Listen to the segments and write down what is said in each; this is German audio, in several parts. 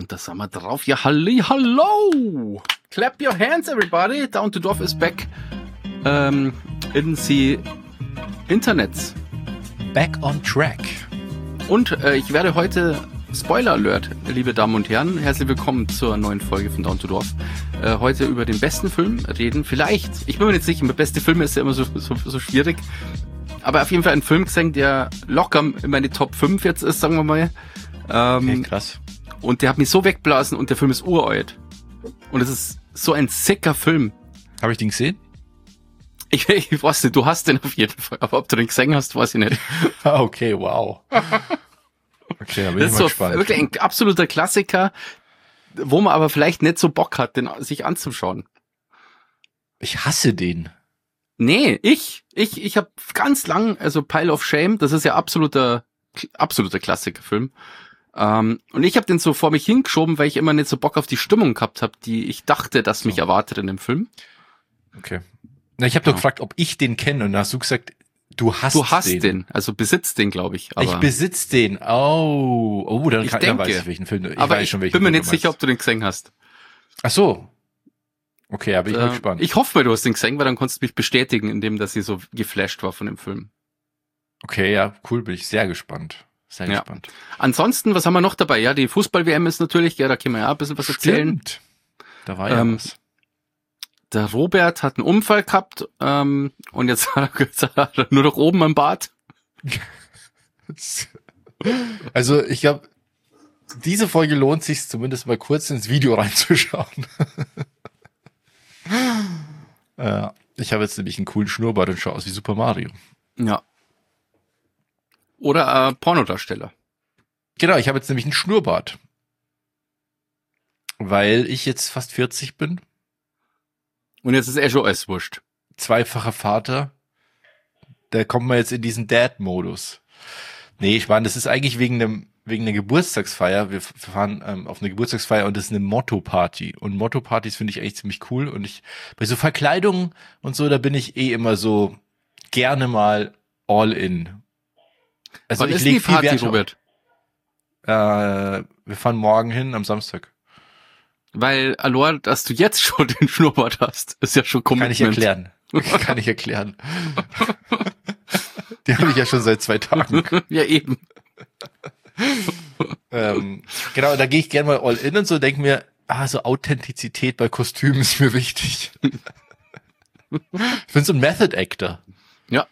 Und da sind wir drauf. Ja, halli, hallo! Clap your hands, everybody. Down to Dorf is back. In the Internets. Back on track. Und ich werde heute, Spoiler Alert, liebe Damen und Herren, herzlich willkommen zur neuen Folge von Down to Dorf. Heute über den besten Film reden. Vielleicht, ich bin mir nicht sicher, mit beste Filme ist ja immer so schwierig. Aber auf jeden Fall ein Film gesehen, der locker in meine Top 5 jetzt ist, sagen wir mal. Okay, krass. Und der hat mich so wegblasen und der Film ist uralt. Und es ist so ein sicker Film. Habe ich den gesehen? Ich weiß nicht, du hast den auf jeden Fall. Aber ob du den gesehen hast, weiß ich nicht. Okay, wow. Okay, da bin ich mal gespannt. Wirklich ein absoluter Klassiker, wo man aber vielleicht nicht so Bock hat, den sich anzuschauen. Ich hasse den. Nee, ich habe ganz lang, also Pile of Shame, das ist ja absoluter Klassikerfilm. Und ich habe den so vor mich hingeschoben, weil ich immer nicht so Bock auf die Stimmung gehabt habe, die ich dachte, dass mich erwartet in dem Film. Okay. Na, ich habe doch gefragt, ob ich den kenne, und da hast du gesagt, du hast den. Also besitzt den, glaube ich. Aber ich besitz den. Oh, dann weiß ich, welchen Film. Ich bin mir nicht sicher, ob du den gesehen hast. Ach so. Okay, aber ich bin gespannt. Ich hoffe, du hast den gesehen, weil dann konntest du mich bestätigen, indem dass sie so geflasht war von dem Film. Okay, ja, cool, bin ich sehr gespannt. Sehr gespannt. Ansonsten, was haben wir noch dabei? Ja, die Fußball-WM ist natürlich, ja, da können wir ja ein bisschen was erzählen. Stimmt. Da war ja was. Der Robert hat einen Unfall gehabt und jetzt hat er nur noch oben im Bad. Also ich glaube, diese Folge lohnt sich zumindest mal kurz ins Video reinzuschauen. Ich habe jetzt nämlich einen coolen Schnurrbart und schaue aus wie Super Mario. Ja. Oder Pornodarsteller. Genau, ich habe jetzt nämlich einen Schnurrbart. Weil ich jetzt fast 40 bin. Und jetzt ist schon alles wurscht. Zweifacher Vater. Da kommt man jetzt in diesen Dad-Modus. Nee, ich meine, das ist eigentlich wegen einer Geburtstagsfeier. Wir fahren auf eine Geburtstagsfeier und das ist eine Motto-Party. Und Motto-Partys finde ich eigentlich ziemlich cool. Und bei so Verkleidungen und so, da bin ich immer so gerne mal all in. Also wann ist die Party, Robert? Wir fahren morgen hin am Samstag. Weil, Alor, dass du jetzt schon den Schnurrbart hast, ist ja schon Commitment. Kann ich erklären. Die habe ich ja schon seit 2 Tagen. Ja, eben. Genau, da gehe ich gerne mal all in und so, denke mir, so Authentizität bei Kostümen ist mir wichtig. Ich bin so ein Method Actor. Ja.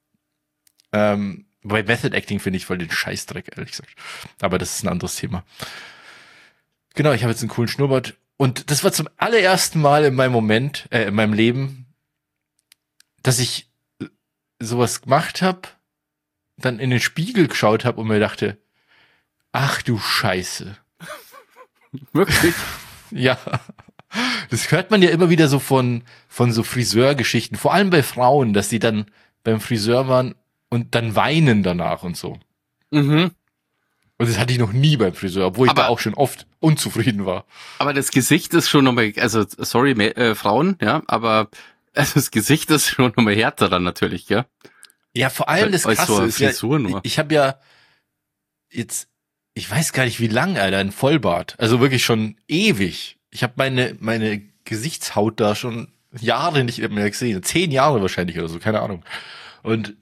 Bei Method Acting finde ich voll den Scheißdreck, ehrlich gesagt. Aber das ist ein anderes Thema. Genau, ich habe jetzt einen coolen Schnurrbart. Und das war zum allerersten Mal in meinem Leben, dass ich sowas gemacht habe, dann in den Spiegel geschaut habe und mir dachte, ach du Scheiße. Wirklich? Ja. Das hört man ja immer wieder so von so Friseurgeschichten, vor allem bei Frauen, dass die dann beim Friseur waren und dann weinen danach und so. Mhm. Und das hatte ich noch nie beim Friseur, obwohl ich da auch schon oft unzufrieden war. Aber das Gesicht ist schon nochmal, also sorry, Frauen, ja, aber das Gesicht ist schon nochmal härter dann natürlich, ja. Ja, vor allem das Krasse so ist ja, ich habe ja jetzt, ich weiß gar nicht wie lang, Alter, ein Vollbart. Also wirklich schon ewig. Ich habe meine Gesichtshaut da schon Jahre nicht mehr gesehen. 10 Jahre wahrscheinlich oder so, keine Ahnung. Und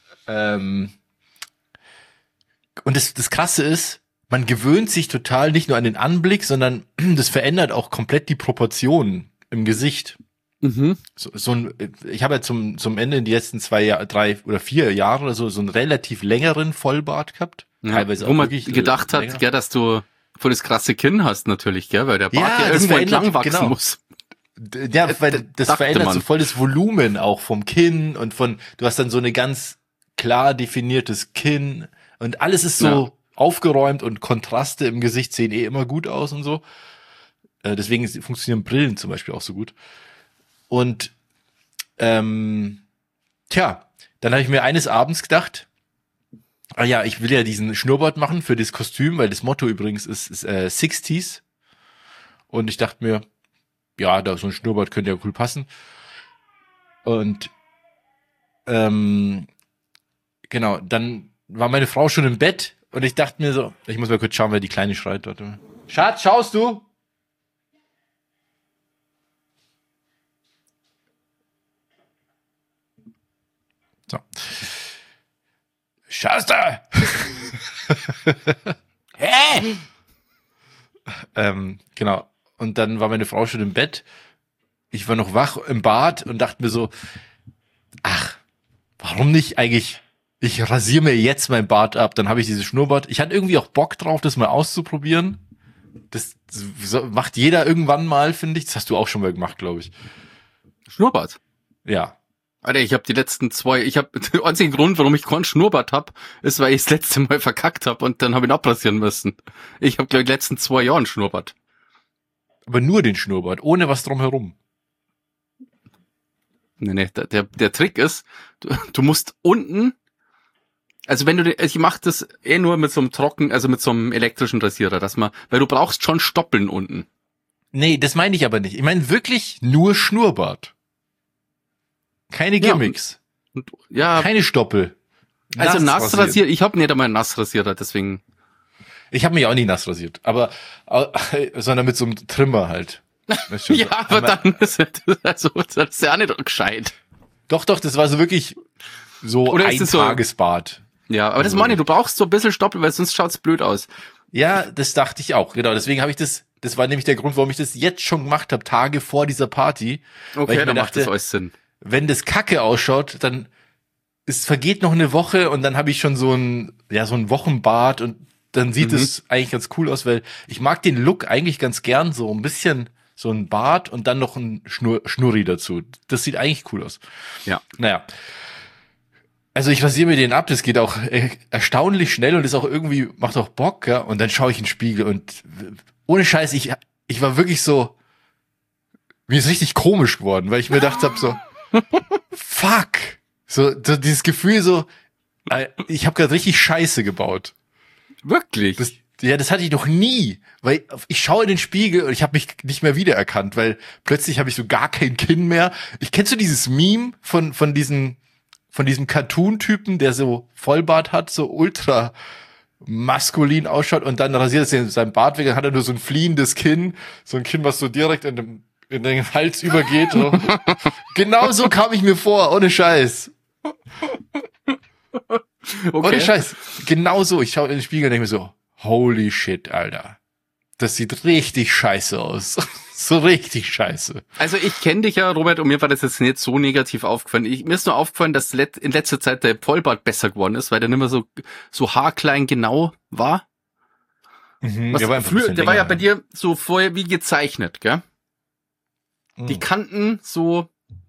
das Krasse ist, man gewöhnt sich total nicht nur an den Anblick, sondern das verändert auch komplett die Proportionen im Gesicht. Mhm. Ich habe ja zum Ende in die letzten 3 oder 4 Jahre oder so einen relativ längeren Vollbart gehabt. Ja, teilweise wo auch man wirklich gedacht länger. hat, ja, dass du voll das krasse Kinn hast natürlich, gell, weil der Bart ja irgendwo entlang wachsen muss. Ja, weil das verändert so voll das Volumen auch vom Kinn und du hast dann so eine ganz klar definiertes Kinn und alles ist so aufgeräumt und Kontraste im Gesicht sehen immer gut aus und so. Deswegen funktionieren Brillen zum Beispiel auch so gut. Und dann habe ich mir eines Abends gedacht, ich will ja diesen Schnurrbart machen für das Kostüm, weil das Motto übrigens ist 60s. Und ich dachte mir, ja, da so ein Schnurrbart könnte ja cool passen. Und genau, dann war meine Frau schon im Bett und ich dachte mir so, ich muss mal kurz schauen, wer die Kleine schreit. Warte mal. Schatz, schaust du? So. Schaust du? Hä? Genau. Und dann war meine Frau schon im Bett. Ich war noch wach im Bad und dachte mir so, ach, warum nicht eigentlich, ich rasiere mir jetzt mein Bart ab, dann habe ich dieses Schnurrbart. Ich hatte irgendwie auch Bock drauf, das mal auszuprobieren. Das macht jeder irgendwann mal, finde ich. Das hast du auch schon mal gemacht, glaube ich. Schnurrbart? Ja. Alter, ich habe der einzige Grund, warum ich keinen Schnurrbart hab, ist, weil ich das letzte Mal verkackt habe und dann habe ich ihn abrasieren müssen. Ich habe, glaube ich, die letzten 2 Jahre einen Schnurrbart. Aber nur den Schnurrbart, ohne was drumherum. Nee, der Trick ist, du musst unten, also ich mache das nur mit so einem mit so einem elektrischen Rasierer, weil du brauchst schon Stoppeln unten. Nee, das meine ich aber nicht. Ich meine wirklich nur Schnurrbart. Keine Gimmicks. Ja. Keine Stoppel. Also nass rasiert. Ich habe nicht einmal einen Nassrasierer, deswegen. Ich habe mich auch nie nass rasiert, sondern mit so einem Trimmer halt. Ja, aber dann ist das ist ja auch nicht gescheit. Doch, das war so wirklich so oder ein Tagesbad. So, ja, aber das meine ich, du brauchst so ein bisschen Stoppel, weil sonst schaut's blöd aus. Ja, das dachte ich auch, genau. Deswegen habe ich das war nämlich der Grund, warum ich das jetzt schon gemacht habe, Tage vor dieser Party. Okay, weil ich dann mir macht das alles Sinn. Wenn das kacke ausschaut, dann es vergeht noch eine Woche und dann habe ich schon so ein Wochenbad und dann sieht es eigentlich ganz cool aus, weil ich mag den Look eigentlich ganz gern, so ein bisschen so ein Bart und dann noch ein Schnurri dazu. Das sieht eigentlich cool aus. Ja. Naja. Also ich rasiere mir den ab, das geht auch erstaunlich schnell und ist auch irgendwie, macht auch Bock, ja. Und dann schaue ich in den Spiegel und ohne Scheiß, ich war wirklich so, mir ist richtig komisch geworden, weil ich mir gedacht habe so, fuck. So dieses Gefühl so, ich habe gerade richtig Scheiße gebaut. Wirklich? Das hatte ich noch nie, weil ich schaue in den Spiegel und ich habe mich nicht mehr wiedererkannt, weil plötzlich habe ich so gar kein Kinn mehr. Kennst du dieses Meme von diesem Cartoon-Typen, der so Vollbart hat, so ultra maskulin ausschaut und dann rasiert er seinen Bart weg, dann hat er nur so ein fliehendes Kinn, so ein Kinn, was so direkt in den Hals übergeht. So. Genau so kam ich mir vor, ohne Scheiß. Okay. Ohne Scheiß. Genau so. Ich schaue in den Spiegel und denke mir so, holy shit, Alter. Das sieht richtig scheiße aus. So richtig scheiße. Also ich kenne dich ja, Robert, und mir war das jetzt nicht so negativ aufgefallen. Mir ist nur aufgefallen, dass in letzter Zeit der Vollbart besser geworden ist, weil der nicht mehr so haarklein genau war. Mhm, der war ja bei dir so vorher wie gezeichnet, gell? Mhm. Die Kanten so,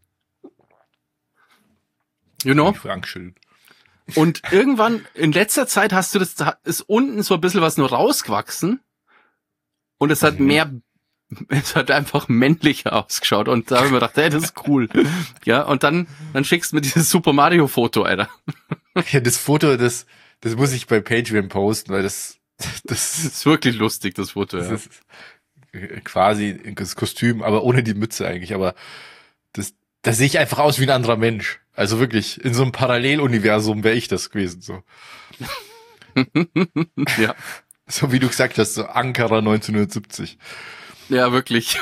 you know? Und irgendwann, in letzter Zeit ist unten so ein bisschen was nur rausgewachsen und es hat einfach männlicher ausgeschaut und da habe ich mir gedacht, hey, das ist cool. Ja, und dann schickst du mir dieses Super Mario Foto, Alter. Ja, das Foto, das muss ich bei Patreon posten, weil das ist wirklich lustig, das Foto, ja. Das ist quasi das Kostüm, aber ohne die Mütze eigentlich, aber da sehe ich einfach aus wie ein anderer Mensch. Also wirklich, in so einem Paralleluniversum wäre ich das gewesen, so. Ja. So wie du gesagt hast, so Ankara 1970. Ja, wirklich.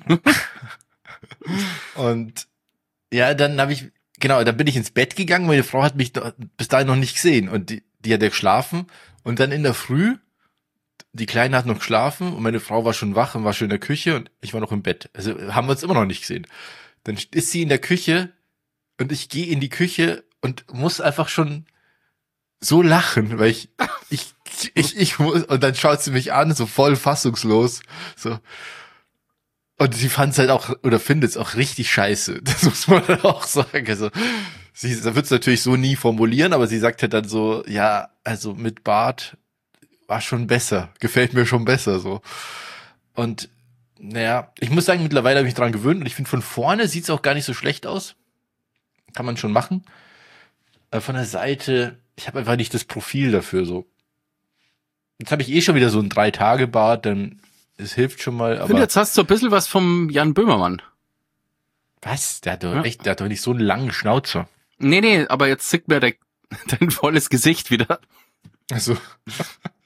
Und ja, dann bin ich ins Bett gegangen, meine Frau hat mich bis dahin noch nicht gesehen und die hat ja geschlafen und dann in der Früh, die Kleine hat noch geschlafen und meine Frau war schon wach und war schon in der Küche und ich war noch im Bett. Also haben wir uns immer noch nicht gesehen. Dann ist sie in der Küche und ich gehe in die Küche und muss einfach schon so lachen, weil ich muss, und dann schaut sie mich an, so voll fassungslos, so. Und sie fand es halt auch, oder findet es auch richtig scheiße. Das muss man auch sagen. Also, sie wird es natürlich so nie formulieren, aber sie sagt halt dann so, ja, also mit Bart war schon besser. Gefällt mir schon besser, so. Und, naja, ich muss sagen, mittlerweile habe ich mich dran gewöhnt und ich finde, von vorne sieht es auch gar nicht so schlecht aus. Kann man schon machen. Von der Seite, ich habe einfach nicht das Profil dafür, so. Jetzt habe ich schon wieder so ein 3-Tage-Bart, dann es hilft schon mal, aber. Ich finde, jetzt hast du ein bisschen was vom Jan Böhmermann. Was? Der hat doch nicht so einen langen Schnauzer. Nee, aber jetzt sieht mir dein volles Gesicht wieder. Also.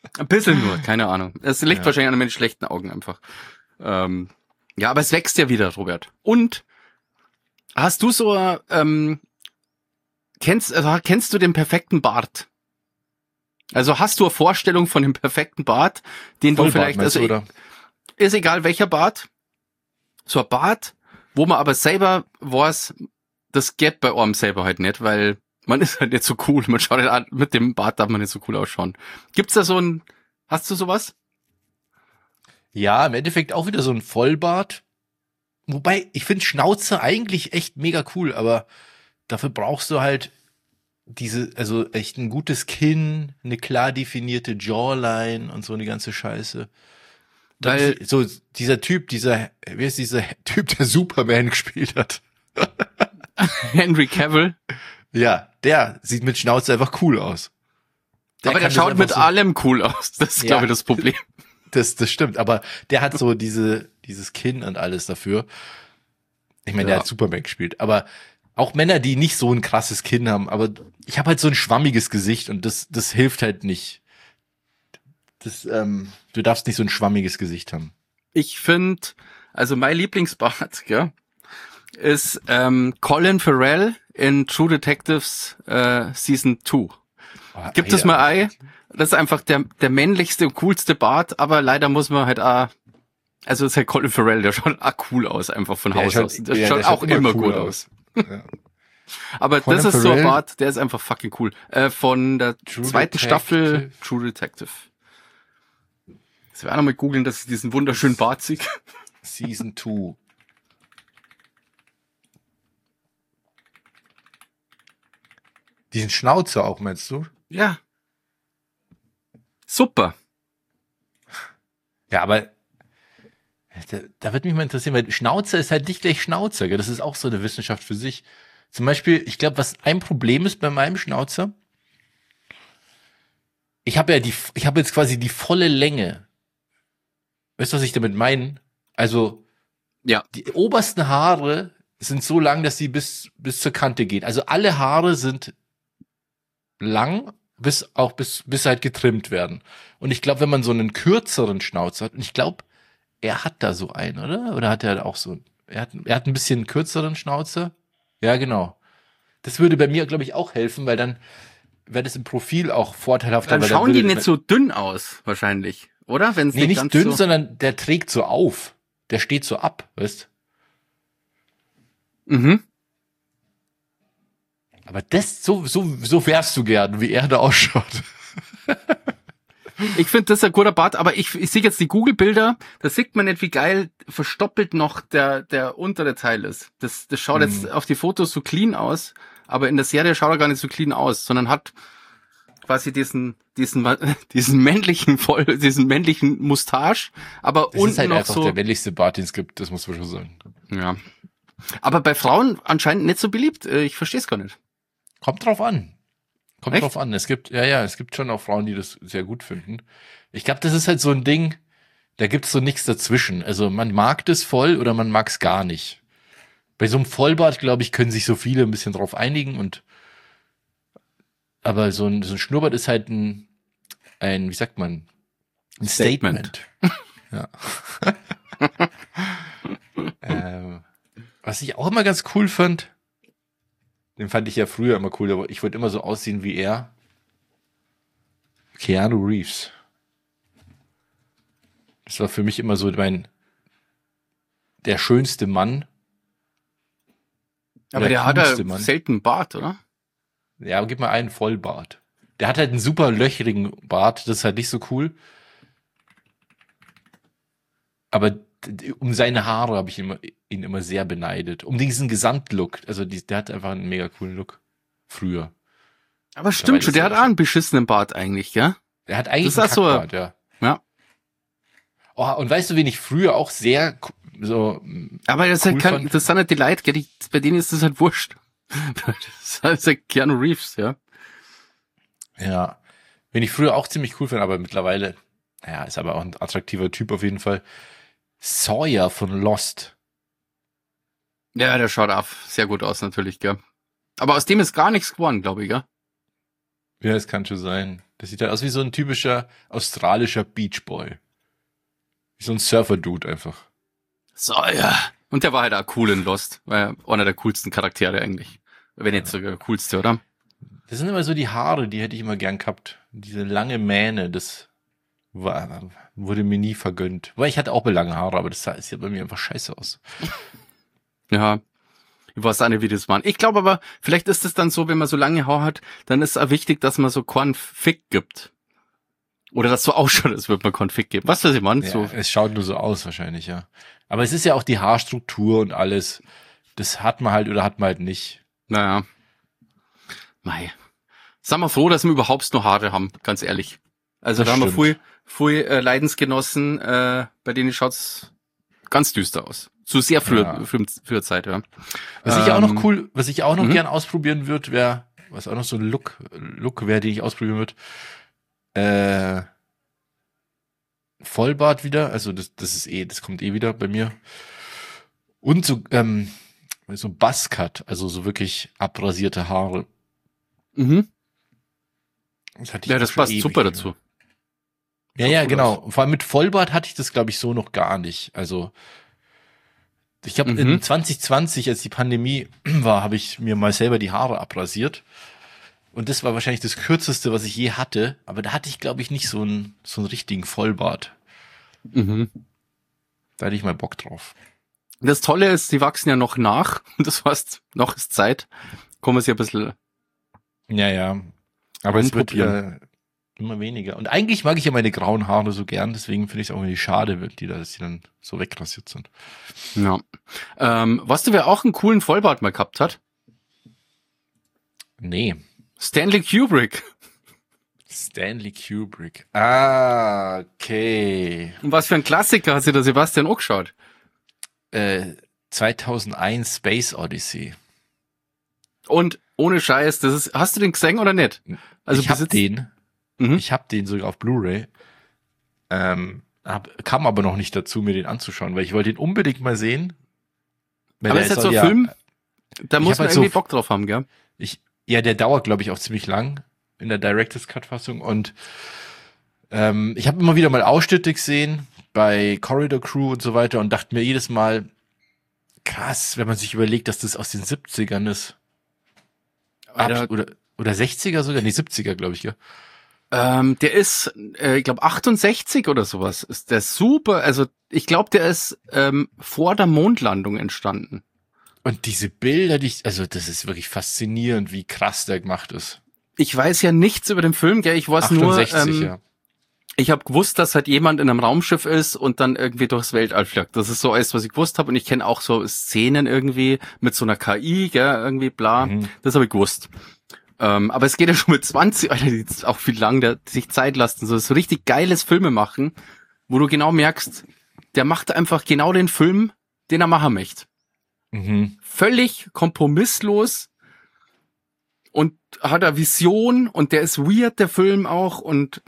Ein bisschen nur, keine Ahnung. Es liegt wahrscheinlich an meinen schlechten Augen einfach. Ja, aber es wächst ja wieder, Robert. Und hast du so, kennst du den perfekten Bart? Also hast du eine Vorstellung von dem perfekten Bart, den Vollbart, du vielleicht, also oder? Ist egal welcher Bart, so ein Bart, wo man aber selber weiß, das geht bei einem selber halt nicht, weil man ist halt nicht so cool. Man schaut halt an, mit dem Bart darf man nicht so cool ausschauen. Gibt's da so ein, hast du sowas? Ja, im Endeffekt auch wieder so ein Vollbart. Wobei, ich finde Schnauze eigentlich echt mega cool, aber dafür brauchst du halt also echt ein gutes Kinn, eine klar definierte Jawline und so eine ganze Scheiße. Weil, So wie ist dieser Typ, der Superman gespielt hat? Henry Cavill. Ja, der sieht mit Schnauze einfach cool aus. Aber der schaut mit allem cool aus. Das ist, glaube ich, das Problem. Das stimmt, aber der hat so dieses Kinn und alles dafür. Ich meine, der hat Superman gespielt, aber auch Männer, die nicht so ein krasses Kinn haben, aber ich habe halt so ein schwammiges Gesicht und das hilft halt nicht. Du darfst nicht so ein schwammiges Gesicht haben. Ich finde, also mein Lieblingsbart, ja, ist Colin Farrell in True Detectives Season 2. Gibt es mal ein? Das ist einfach der männlichste und coolste Bart, aber leider muss man halt also ist halt Colin Farrell, der schaut cool aus, einfach von Haus aus. Der schaut auch immer cool aus. Ja. Aber Colin das ist Farrell, so ein Bart, der ist einfach fucking cool. Von der zweiten Staffel True Detective. Jetzt werden wir mal googeln, dass ich diesen wunderschönen Bart sehe. Season 2. Diesen Schnauzer auch, meinst du? Ja. Super. Ja, aber da wird mich mal interessieren, weil Schnauzer ist halt nicht gleich Schnauzer, gell? Das ist auch so eine Wissenschaft für sich. Zum Beispiel, ich glaube, was ein Problem ist bei meinem Schnauzer, ich habe jetzt quasi die volle Länge. Weißt du, was ich damit meine? Also, ja, die obersten Haare sind so lang, dass sie bis zur Kante gehen. Also alle Haare sind lang, bis halt getrimmt werden. Und ich glaube, wenn man so einen kürzeren Schnauzer hat, und ich glaube, er hat da so einen, oder? Oder hat er auch so, er hat ein bisschen kürzeren Schnauzer? Ja, genau. Das würde bei mir, glaube ich, auch helfen, weil dann wäre das im Profil auch vorteilhafter. Dann schauen die nicht so dünn aus, wahrscheinlich, oder? Wenn's nicht ganz dünn, sondern der trägt so auf. Der steht so ab, weißt? Mhm. Aber so wärst du gern, wie er da ausschaut. Ich finde, das ist ein guter Bart, aber ich sehe jetzt die Google-Bilder, da sieht man nicht, wie geil verstoppelt noch der untere Teil ist. Das schaut jetzt auf die Fotos so clean aus, aber in der Serie schaut er gar nicht so clean aus, sondern hat quasi diesen männlichen Mustache, aber das unten ist halt noch einfach so der männlichste Bart, den es gibt, das muss man schon sagen. Ja. Aber bei Frauen anscheinend nicht so beliebt. Ich verstehe es gar nicht. Kommt drauf an. Echt? Drauf an. Es gibt schon auch Frauen, die das sehr gut finden. Ich glaube, das ist halt so ein Ding, da gibt's so nichts dazwischen. Also man mag das voll oder man mag's gar nicht. Bei so einem Vollbart, glaube ich, können sich so viele ein bisschen drauf einigen aber so ein Schnurrbart ist halt ein wie sagt man? Ein Statement. Ja. Was ich auch immer ganz cool fand, den fand ich ja früher immer cool, aber ich wollte immer so aussehen wie er. Keanu Reeves. Das war für mich immer so der schönste Mann. Aber der hat ja selten Bart, oder? Ja, aber gib mal einen Vollbart. Der hat halt einen super löchrigen Bart, das ist halt nicht so cool. Aber um seine Haare habe ich ihn immer sehr beneidet. Um diesen Gesamtlook. Also der hat einfach einen mega coolen Look. Früher. Aber stimmt schon, der hat auch einen beschissenen Bart eigentlich, ja? Der hat eigentlich einen Kackbart, ja. Ja. Oh, und weißt du, wen ich früher auch sehr so. Aber das cool das sind halt die Leute, gell? Bei denen ist das halt wurscht. Das ist halt Keanu Reeves, ja. Ja. Wen ich früher auch ziemlich cool fand, aber mittlerweile, naja, ist aber auch ein attraktiver Typ auf jeden Fall. Sawyer von Lost. Ja, der schaut sehr gut aus natürlich, gell. Aber aus dem ist gar nichts geworden, glaube ich, gell. Ja, es kann schon sein. Das sieht halt aus wie so ein typischer australischer Beachboy. Wie so ein Surfer-Dude einfach. So, ja. Und der war halt auch cool in Lost. War ja einer der coolsten Charaktere eigentlich. Wenn nicht sogar der coolste, oder? Das sind immer so die Haare, die hätte ich immer gern gehabt. Diese lange Mähne, das wurde mir nie vergönnt. Weil ich hatte auch lange Haare, aber das sieht bei mir einfach scheiße aus. Ja. Ich weiß auch nicht, wie das war. Ich glaube aber, vielleicht ist es dann so, wenn man so lange Haare hat, dann ist es auch wichtig, dass man so Config gibt. Oder das so ausschaut, als würde man Config geben. Was weiß ich, Mann? Ja, so. es schaut nur so aus wahrscheinlich, ja. Aber es ist ja auch die Haarstruktur und alles. Das hat man halt oder hat man halt nicht. Naja. Mei. Sei mal froh, dass wir überhaupt noch Haare haben, ganz ehrlich. Also Das da haben wir stimmt. viel Leidensgenossen, bei denen schaut's ganz düster aus. Zu sehr früher Zeit, ja. Was ich auch noch gern ausprobieren würde, was auch noch so ein Look wäre, den ich ausprobieren würde, Vollbart wieder, also das kommt wieder bei mir. Und so Buzzcut, also so wirklich abrasierte Haare. Mhm. Das hatte ich Ja, auch das schon passt ewig super nicht mehr. dazu. Ja, cool genau. Vor allem mit Vollbart hatte ich das, glaube ich, so noch gar nicht. Also ich glaube, in 2020, als die Pandemie war, habe ich mir mal selber die Haare abrasiert. Und das war wahrscheinlich das Kürzeste, was ich je hatte. Aber da hatte ich, glaube ich, nicht so einen richtigen Vollbart. Mhm. Da hatte ich mal Bock drauf. Das Tolle ist, die wachsen ja noch nach. Das heißt, noch ist Zeit. Kommen sie ein bisschen. Ja, ja. Aber es wird Rumprobieren. ja immer weniger. Und eigentlich mag ich ja meine grauen Haare so gern. Deswegen finde ich es auch irgendwie schade, dass die dann so wegrasiert sind. Ja. Weißt du, wer auch einen coolen Vollbart mal gehabt hat? Nee. Stanley Kubrick. Stanley Kubrick. Ah, okay. Und was für ein Klassiker hat sich der Sebastian auch geschaut? 2001 Space Odyssey. Und ohne Scheiß, hast du den gesehen oder nicht? Also ich habe den. Mhm. Ich habe den sogar auf Blu-ray. Kam aber noch nicht dazu, mir den anzuschauen, weil ich wollte ihn unbedingt mal sehen. Weil Aber der ist halt so ein ja, Film, da muss man halt irgendwie so- Bock drauf haben, gell? der dauert, glaube ich, auch ziemlich lang in der Director's Cut-Fassung. Und ich habe immer wieder mal Ausschnitte gesehen bei Corridor Crew und so weiter und dachte mir jedes Mal, krass, wenn man sich überlegt, dass das aus den 70ern ist. Alter. Oder 60er sogar? Nee, 70er, glaube ich, ja. Der ist, ich glaube 68 oder sowas. Ist der super, also ich glaube, der ist vor der Mondlandung entstanden. Und diese Bilder, also das ist wirklich faszinierend, wie krass der gemacht ist. Ich weiß ja nichts über den Film, gell? Ich weiß 68, nur, ja. ich habe gewusst, dass halt jemand in einem Raumschiff ist und dann irgendwie durchs Weltall fliegt. Das ist so alles, was ich gewusst habe. Und ich kenne auch so Szenen irgendwie mit so einer KI, gell, irgendwie bla. Mhm. Das habe ich gewusst. Aber es geht ja schon mit 20, Alter, die ist auch viel lang, der sich Zeit lassen. So richtig geiles Filme machen, wo du genau merkst, der macht einfach genau den Film, den er machen möchte. Mhm. Völlig kompromisslos und hat eine Vision und der ist weird, der Film auch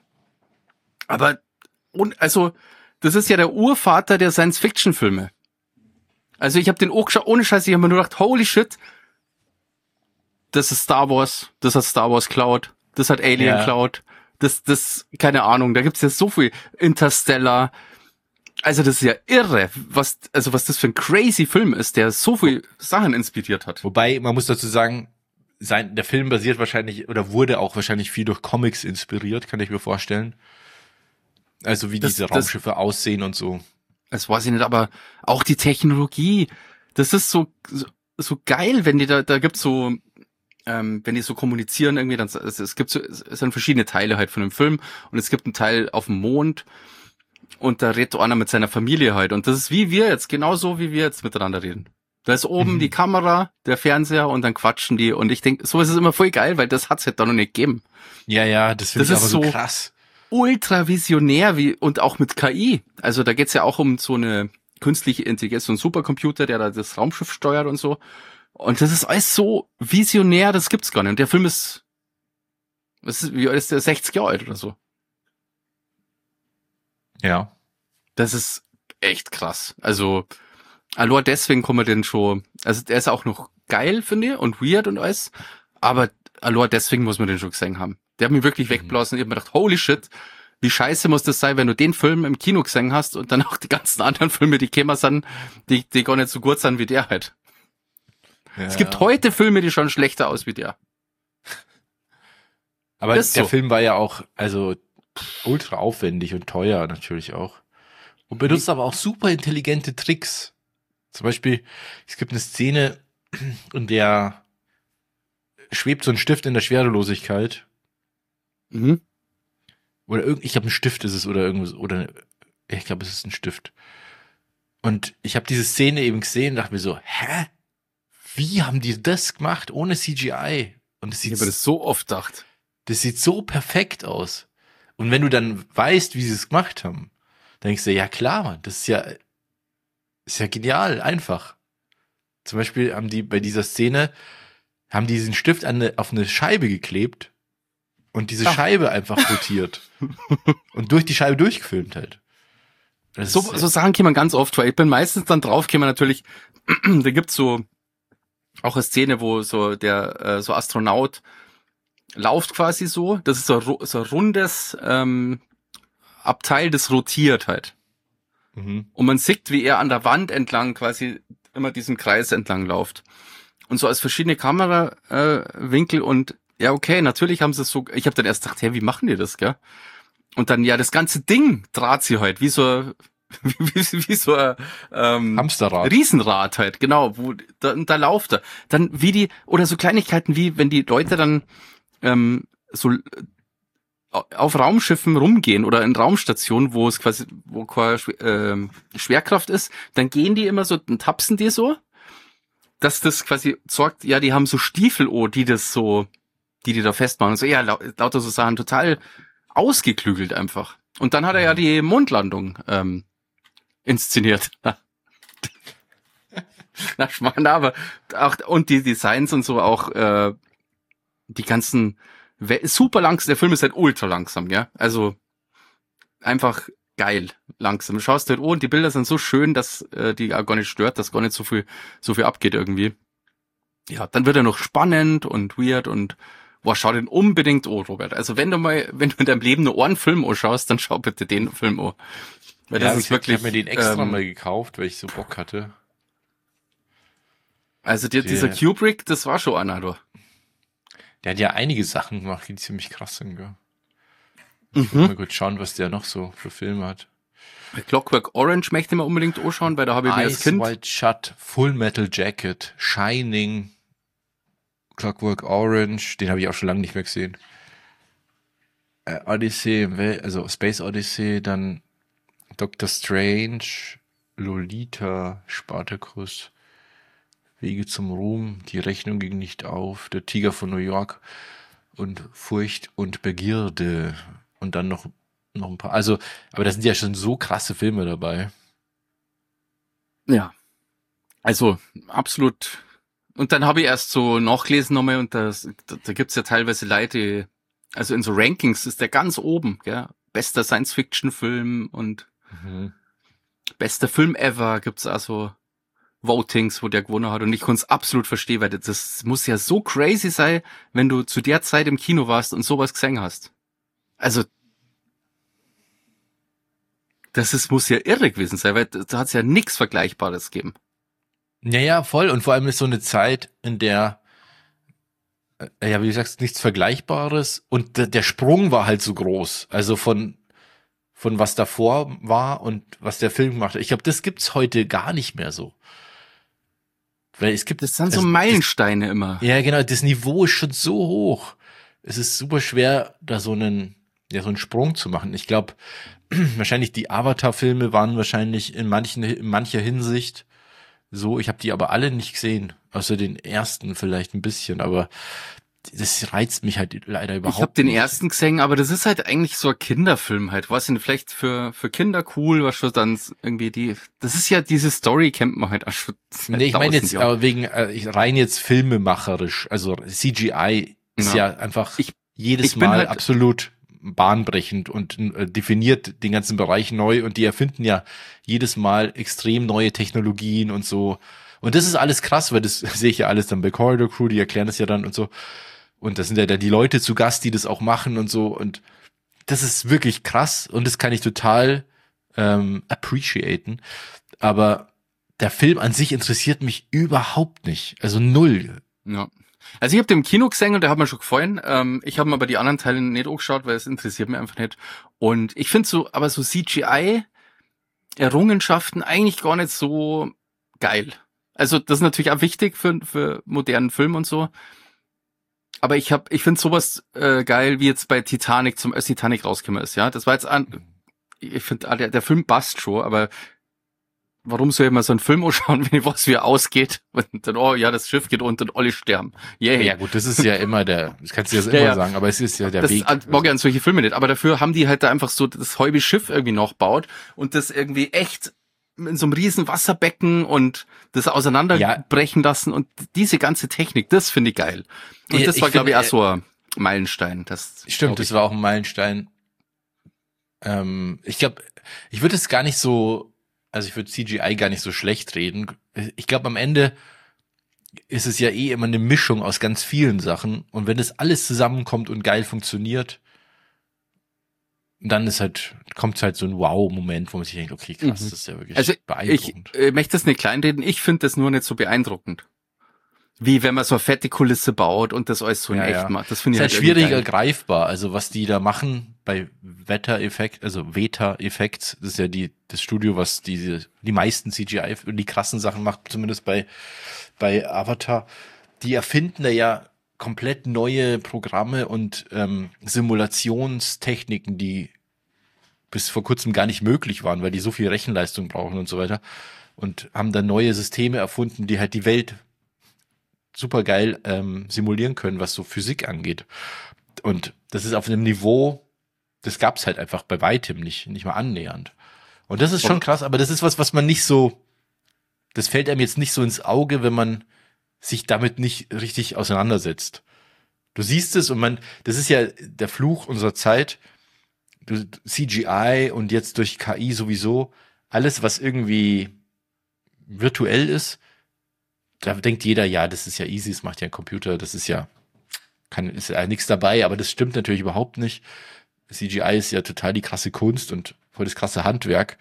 also, das ist ja der Urvater der Science-Fiction-Filme. Also ich habe den auch geschaut, ohne Scheiß, ich habe mir nur gedacht, holy shit, das ist Star Wars, das hat Star Wars Cloud, das hat Alien Ja. Cloud, das, keine Ahnung, da gibt's ja so viel Interstellar. Also das ist ja irre, was das für ein crazy Film ist, der so viel Sachen inspiriert hat. Wobei, man muss dazu sagen, der Film basiert wahrscheinlich oder wurde auch wahrscheinlich viel durch Comics inspiriert, kann ich mir vorstellen. Also wie diese Raumschiffe aussehen und so. Das weiß ich nicht, aber auch die Technologie, das ist so geil, wenn die da gibt's so, wenn die so kommunizieren irgendwie, dann es sind verschiedene Teile halt von dem Film und es gibt einen Teil auf dem Mond und da redet einer mit seiner Familie halt und das ist wie wir jetzt, genauso wie wir jetzt miteinander reden. Da ist oben die Kamera, der Fernseher und dann quatschen die und ich denke, so ist es immer voll geil, weil das hat's halt da noch nicht gegeben. Ja, das finde ich Das aber ist so so krass. Ultra visionär und auch mit KI. Also da geht's ja auch um so eine künstliche Intelligenz, so ein Supercomputer, der da das Raumschiff steuert und so. Und das ist alles so visionär, das gibt's gar nicht. Und der Film ist wie alt ist der? 60 Jahre alt oder so. Ja. Das ist echt krass. Also, allein deswegen kann man den schon, also der ist auch noch geil, finde ich, und weird und alles. Aber allein deswegen muss man den schon gesehen haben. Der hat mich wirklich wegblasen. Ich habe mir gedacht, holy shit, wie scheiße muss das sein, wenn du den Film im Kino gesehen hast und dann auch die ganzen anderen Filme, die kämen sind, die gar nicht so gut sind wie der halt. Ja, es gibt heute Filme, die schon schlechter aus wie der. Aber der Film war ja auch, also ultra aufwendig und teuer natürlich auch. Und benutzt aber auch super intelligente Tricks. Zum Beispiel, es gibt eine Szene, in der schwebt so ein Stift in der Schwerelosigkeit. Mhm. Oder ich glaube, ein Stift ist es oder irgendwas, oder ich glaube, es ist ein Stift. Und ich habe diese Szene eben gesehen und dachte mir so, hä? Wie haben die das gemacht ohne CGI? Und es sieht, ich habe das so oft gedacht. Das sieht so perfekt aus. Und wenn du dann weißt, wie sie es gemacht haben, dann denkst du, ja klar, Mann, das ist ja genial, einfach. Zum Beispiel haben die bei dieser Szene, haben die diesen Stift auf eine Scheibe geklebt und diese Scheibe einfach rotiert. Und durch die Scheibe durchgefilmt halt. So Sachen kann man ganz oft, weil ich bin meistens dann drauf, kann man natürlich, da gibt's so auch eine Szene, wo so der so Astronaut läuft quasi so, das ist so ein rundes Abteil, das rotiert halt. Mhm. Und man sieht, wie er an der Wand entlang quasi immer diesen Kreis entlang läuft. Und so als verschiedene Kamerawinkel und ja, okay, natürlich haben sie es so, ich habe dann erst gedacht, hey, wie machen die das, gell? Und dann, ja, das ganze Ding dreht sie halt, wie so ein Hamsterrad. Riesenrad halt, genau, wo da läuft er. Dann wie die, oder so Kleinigkeiten wie, wenn die Leute dann so auf Raumschiffen rumgehen oder in Raumstationen, wo quasi Schwerkraft ist, dann gehen die immer so, dann tapsen die so, dass das quasi sorgt, ja, die haben so Stiefel, die die da festmachen. Und so, ja, lauter so Sachen, total ausgeklügelt einfach. Und dann hat er ja die Mondlandung inszeniert. Na, Schmarrn, aber auch, und die Designs und so auch, die ganzen, super langsam, der Film ist halt ultra langsam, ja, also einfach geil, langsam. Du schaust halt, und die Bilder sind so schön, dass die auch gar nicht stört, dass gar nicht so viel abgeht irgendwie. Ja, dann wird er noch spannend und weird und schau den unbedingt an, Robert. Also wenn du in deinem Leben nur einen Film anschaust, dann schau bitte den Film an. Weil das ist wirklich, ich habe mir den extra mal gekauft, weil ich so Bock hatte. Also dieser Kubrick, das war schon einer, du. Der hat ja einige Sachen gemacht, die ziemlich krass sind, gell? Ich will mal kurz schauen, was der noch so für Filme hat. Bei Clockwork Orange möchte ich mal unbedingt anschauen, weil da habe ich mir als Kind... Ice White Shut, Full Metal Jacket, Shining, Clockwork Orange, den habe ich auch schon lange nicht mehr gesehen. Odyssey, also Space Odyssey, dann Doctor Strange, Lolita, Spartacus, Wege zum Ruhm, die Rechnung ging nicht auf, der Tiger von New York und Furcht und Begierde und dann noch ein paar. Also, aber da sind ja schon so krasse Filme dabei. Ja, also absolut. Und dann habe ich erst so nachgelesen nochmal und da gibt's ja teilweise Leute, also in so Rankings ist der ganz oben, gell? Bester Science-Fiction-Film und bester Film ever gibt's also Votings, wo der gewonnen hat und ich konnte es absolut verstehen, weil das muss ja so crazy sein, wenn du zu der Zeit im Kino warst und sowas gesehen hast. Also muss ja irre gewesen sein, weil da hat's ja nichts Vergleichbares gegeben. Ja, voll. Und vor allem ist so eine Zeit, in der, ja, wie du sagst, nichts Vergleichbares und der Sprung war halt so groß. Also von was davor war und was der Film gemacht hat. Ich glaube, das gibt's heute gar nicht mehr so. Weil das sind so Meilensteine immer. Ja, genau, das Niveau ist schon so hoch. Es ist super schwer, da so einen Sprung zu machen. Ich glaube, wahrscheinlich die Avatar-Filme waren wahrscheinlich in mancher Hinsicht so. Ich habe die aber alle nicht gesehen, außer den ersten vielleicht ein bisschen, aber das reizt mich halt leider überhaupt nicht. Ich habe den ersten gesehen, aber das ist halt eigentlich so ein Kinderfilm halt. Was denn vielleicht für Kinder cool, was schon dann irgendwie das ist ja diese Story kennt man halt auch schon. Nee, ich meine jetzt wegen rein jetzt filmemacherisch, also CGI ist ja einfach jedes Mal halt absolut bahnbrechend und definiert den ganzen Bereich neu und die erfinden ja jedes Mal extrem neue Technologien und so. Und das ist alles krass, weil das sehe ich ja alles dann bei Corridor Crew, die erklären das ja dann und so. Und da sind ja dann die Leute zu Gast, die das auch machen und so. Und das ist wirklich krass und das kann ich total appreciaten. Aber der Film an sich interessiert mich überhaupt nicht. Also null. Ja. Also ich habe den im Kino gesehen und der hat mir schon gefallen. Ich habe mir aber die anderen Teile nicht angeschaut, weil es interessiert mich einfach nicht. Und ich finde so CGI-Errungenschaften eigentlich gar nicht so geil. Also das ist natürlich auch wichtig für modernen Film und so. Aber ich finde sowas geil, wie jetzt bei Titanic, als Titanic rausgekommen ist, ja. Das war jetzt ich finde, der Film passt schon, aber warum soll ich mal so einen Film anschauen, wenn ich weiß, wie er ausgeht? Und dann, oh ja, das Schiff geht unter und alle sterben. Yeah. Ja gut, das ist ja immer das kannst du jetzt immer sagen, aber es ist ja der Weg. Das mag ich an solche Filme nicht, aber dafür haben die halt da einfach so das halbe Schiff irgendwie nachgebaut und das irgendwie echt in so einem riesen Wasserbecken und das auseinanderbrechen lassen und diese ganze Technik, das finde ich geil. Und das war, glaube ich, auch so ein Meilenstein. Stimmt, das war auch ein Meilenstein. Ich glaube, ich würde es gar nicht so, also ich würde CGI gar nicht so schlecht reden. Ich glaube, am Ende ist es ja immer eine Mischung aus ganz vielen Sachen. Und wenn das alles zusammenkommt und geil funktioniert, dann kommt es halt so ein Wow-Moment, wo man sich denkt, okay, krass, das ist ja wirklich beeindruckend. Ich möchte das nicht kleinreden, ich finde das nur nicht so beeindruckend. Wie wenn man so eine fette Kulisse baut und das alles so in echt macht. Das finde ich halt schwieriger greifbar. Also was die da machen bei Veta-Effekt, also Veta-Effekt, das ist ja das Studio, was die meisten CGI und die krassen Sachen macht, zumindest bei Avatar. Die erfinden da ja komplett neue Programme und Simulationstechniken, die bis vor kurzem gar nicht möglich waren, weil die so viel Rechenleistung brauchen und so weiter. Und haben dann neue Systeme erfunden, die halt die Welt super geil simulieren können, was so Physik angeht. Und das ist auf einem Niveau, das gab's halt einfach bei weitem nicht mal annähernd. Und das ist schon krass, aber das ist was man nicht so, das fällt einem jetzt nicht so ins Auge, wenn man sich damit nicht richtig auseinandersetzt. Du siehst es und das ist ja der Fluch unserer Zeit. CGI und jetzt durch KI sowieso, alles was irgendwie virtuell ist, da denkt jeder, ja, das ist ja easy, das macht ja ein Computer, das ist ja nichts dabei, aber das stimmt natürlich überhaupt nicht. CGI ist ja total die krasse Kunst und voll das krasse Handwerk.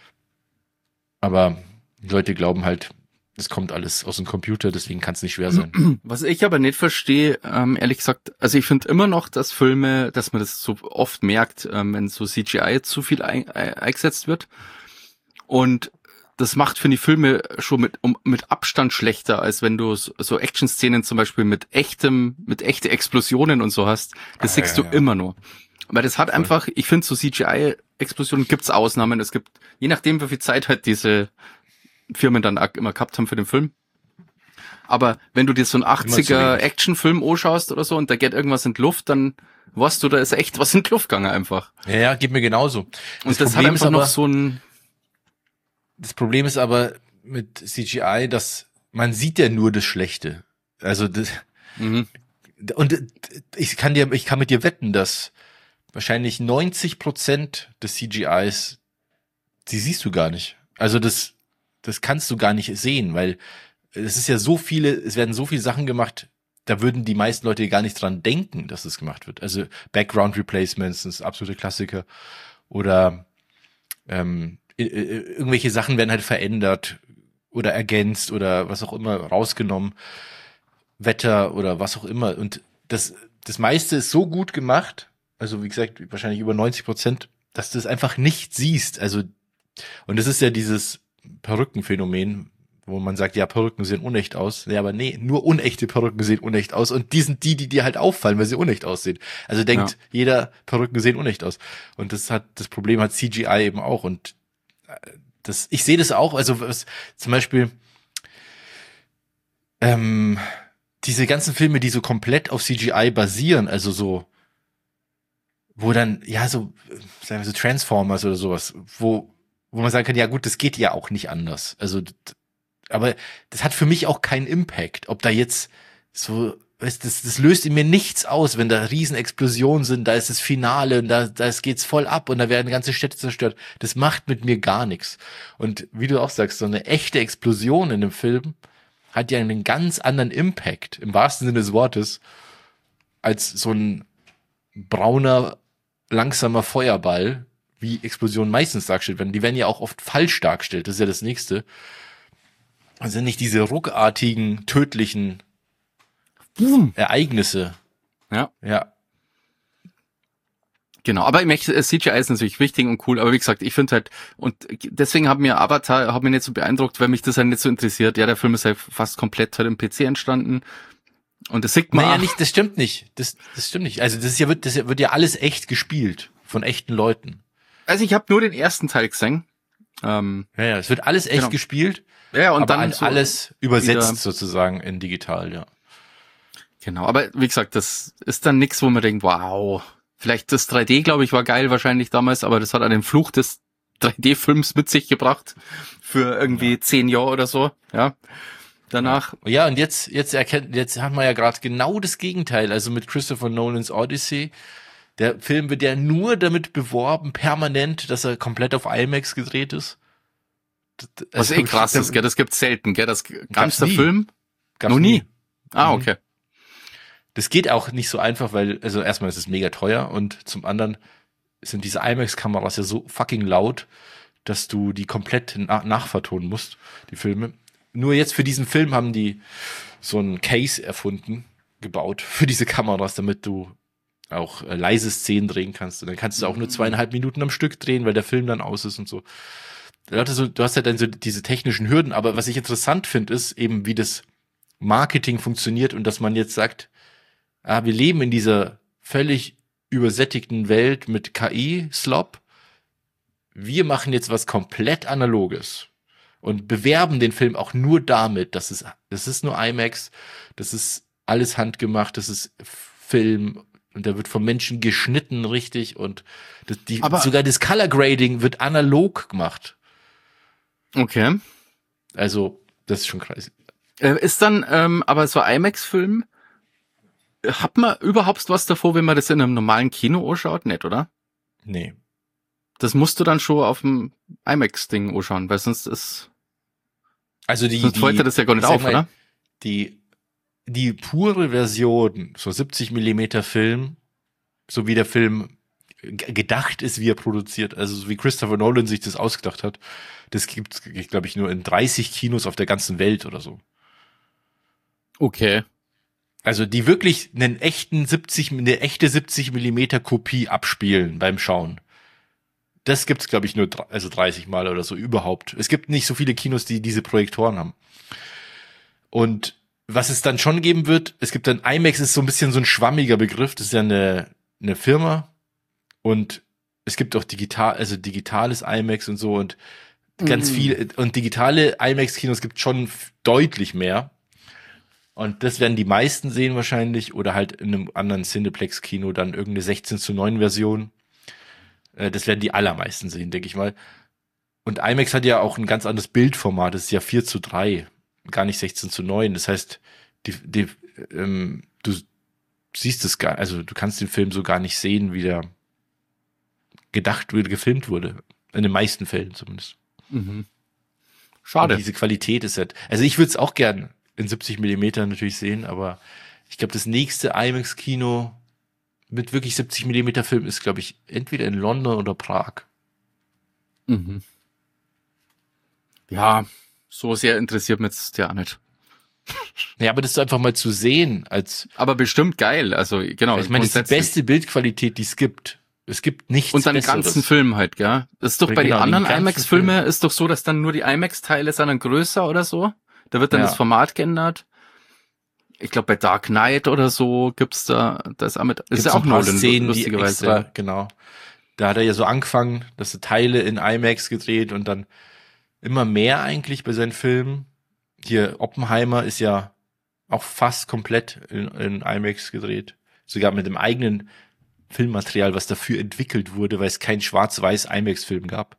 Aber die Leute glauben halt, das kommt alles aus dem Computer, deswegen kann es nicht schwer sein. Was ich aber nicht verstehe, ehrlich gesagt, also ich finde immer noch, dass man das so oft merkt, wenn so CGI zu viel eingesetzt wird. Und das macht, finde ich, Filme schon mit Abstand schlechter, als wenn du so Action-Szenen zum Beispiel mit echten Explosionen und so hast. Das siehst du immer nur. Weil das hat einfach, ich finde, so CGI-Explosionen gibt's Ausnahmen. Es gibt, je nachdem, wie viel Zeit halt diese Firmen dann immer gehabt haben für den Film. Aber wenn du dir so einen 80er-Action-Film anschaust oder so und da geht irgendwas in die Luft, dann weißt du, da ist echt was in die Luft gegangen einfach. Ja, geht mir genauso. Und das hat einfach noch so ein... Das Problem ist aber mit CGI, dass man sieht ja nur das Schlechte. Also und ich kann mit dir wetten, dass wahrscheinlich 90% des CGIs, die siehst du gar nicht. Also das kannst du gar nicht sehen, weil es werden so viele Sachen gemacht, da würden die meisten Leute gar nicht dran denken, dass es gemacht wird. Also Background Replacements, das ist absolute Klassiker. Oder irgendwelche Sachen werden halt verändert oder ergänzt oder was auch immer rausgenommen, Wetter oder was auch immer. Und das meiste ist so gut gemacht, also wie gesagt, wahrscheinlich über 90%, dass du es einfach nicht siehst. Also, und das ist ja dieses Perückenphänomen, wo man sagt, ja, Perücken sehen unecht aus. Ja, aber nee, nur unechte Perücken sehen unecht aus. Und die sind die dir halt auffallen, weil sie unecht aussehen. Also denkt jeder, Perücken sehen unecht aus. Und das Problem hat CGI eben auch. Und ich sehe das auch, also zum Beispiel diese ganzen Filme, die so komplett auf CGI basieren, also so, wo dann, ja, so, sagen wir so Transformers oder sowas, wo man sagen kann, ja gut, das geht ja auch nicht anders. Also, aber das hat für mich auch keinen Impact, ob da jetzt so, das löst in mir nichts aus, wenn da Riesenexplosionen sind, da ist das Finale und da geht's voll ab und da werden ganze Städte zerstört. Das macht mit mir gar nichts. Und wie du auch sagst, so eine echte Explosion in einem Film hat ja einen ganz anderen Impact, im wahrsten Sinne des Wortes, als so ein brauner, langsamer Feuerball, wie Explosionen meistens dargestellt werden. Die werden ja auch oft falsch dargestellt. Das ist ja das Nächste. Also nicht diese ruckartigen, tödlichen Ereignisse. Ja. Genau, aber CGI ist natürlich wichtig und cool, aber wie gesagt, ich finde halt, und deswegen hat mir Avatar nicht so beeindruckt, weil mich das halt nicht so interessiert. Ja, der Film ist halt fast komplett halt im PC entstanden. Und das sieht man. Naja, nicht, das stimmt nicht. Das stimmt nicht. Also das wird ja alles echt gespielt. Von echten Leuten. Also ich habe nur den ersten Teil gesehen. Ja, es wird alles echt gespielt. Ja, und aber dann so alles übersetzt sozusagen in digital, ja. Genau, aber wie gesagt, das ist dann nix, wo man denkt, wow. Vielleicht das 3D, glaube ich, war geil wahrscheinlich damals, aber das hat einen Fluch des 3D-Films mit sich gebracht. Für irgendwie 10 Jahre oder so, ja. Danach. Ja, und jetzt haben wir ja gerade genau das Gegenteil. Also mit Christopher Nolans Odyssey. Der Film wird ja nur damit beworben, permanent, dass er komplett auf IMAX gedreht ist. Was krass ist, gell? Das gibt's selten, gell? Das gab's der Film? Noch nie. Ah, okay. Das geht auch nicht so einfach, weil, also erstmal ist es mega teuer und zum anderen sind diese IMAX-Kameras ja so fucking laut, dass du die komplett nachvertonen musst, die Filme. Nur jetzt für diesen Film haben die so ein Case gebaut für diese Kameras, damit du auch leise Szenen drehen kannst. Und dann kannst du auch nur 2,5 Minuten am Stück drehen, weil der Film dann aus ist und so. Du hast ja dann so diese technischen Hürden, aber was ich interessant finde, ist eben, wie das Marketing funktioniert und dass man jetzt sagt, wir leben in dieser völlig übersättigten Welt mit KI-Slop. Wir machen jetzt was komplett Analoges und bewerben den Film auch nur damit, das ist nur IMAX, das ist alles handgemacht, das ist Film und der wird vom Menschen geschnitten richtig und sogar das Color Grading wird analog gemacht. Okay. Also, das ist schon krass. Ist dann aber so IMAX-Film, hat man überhaupt was davor, wenn man das in einem normalen Kino anschaut? Nicht, oder? Nee. Das musst du dann schon auf dem IMAX-Ding anschauen, weil sonst ist... Also sonst fällt dir das ja gar nicht auf, oder? Die pure Version, so 70 Millimeter Film, so wie der Film gedacht ist, wie er produziert, also so wie Christopher Nolan sich das ausgedacht hat, das gibt's, glaube ich, nur in 30 Kinos auf der ganzen Welt oder so. Okay. Also die wirklich eine echte 70 Millimeter Kopie abspielen beim Schauen. Das gibt's, glaube ich, nur 30 Mal oder so überhaupt. Es gibt nicht so viele Kinos, die diese Projektoren haben. Und was es dann schon geben wird, es gibt dann IMAX ist so ein bisschen so ein schwammiger Begriff. Das ist ja eine Firma und es gibt auch digitales IMAX und so und ganz viel und digitale IMAX-Kinos gibt schon deutlich mehr. Und das werden die meisten sehen wahrscheinlich oder halt in einem anderen Cineplex-Kino dann irgendeine 16:9 Version. Das werden die allermeisten sehen, denke ich mal. Und IMAX hat ja auch ein ganz anderes Bildformat. Das ist ja 4:3, gar nicht 16:9. Das heißt, du siehst es gar, also du kannst den Film so gar nicht sehen, wie der gefilmt wurde. In den meisten Fällen zumindest. Mhm. Schade. Und diese Qualität ist halt, also ich würde es auch gern in 70 Millimeter natürlich sehen, aber ich glaube, das nächste IMAX-Kino mit wirklich 70 Millimeter Film ist, glaube ich, entweder in London oder Prag. Mhm. Ja, so sehr interessiert mich jetzt ja nicht. Ja, aber das ist einfach mal zu sehen aber bestimmt geil, also genau. Ich meine, das ist die beste Bildqualität, die es gibt. Es gibt nichts und dann den ganzen Film halt, gell? Das ist doch bei den anderen IMAX-Filmen ist doch so, dass dann nur die IMAX-Teile sind dann größer oder so. Da wird dann das Format geändert. Ich glaube, bei Dark Knight oder so gibt's da, das ist ja auch Nolan, lustigerweise. Extra, genau. Da hat er ja so angefangen, dass er Teile in IMAX gedreht und dann immer mehr eigentlich bei seinen Filmen. Hier, Oppenheimer ist ja auch fast komplett in IMAX gedreht. Sogar mit dem eigenen Filmmaterial, was dafür entwickelt wurde, weil es keinen schwarz-weiß IMAX-Film gab.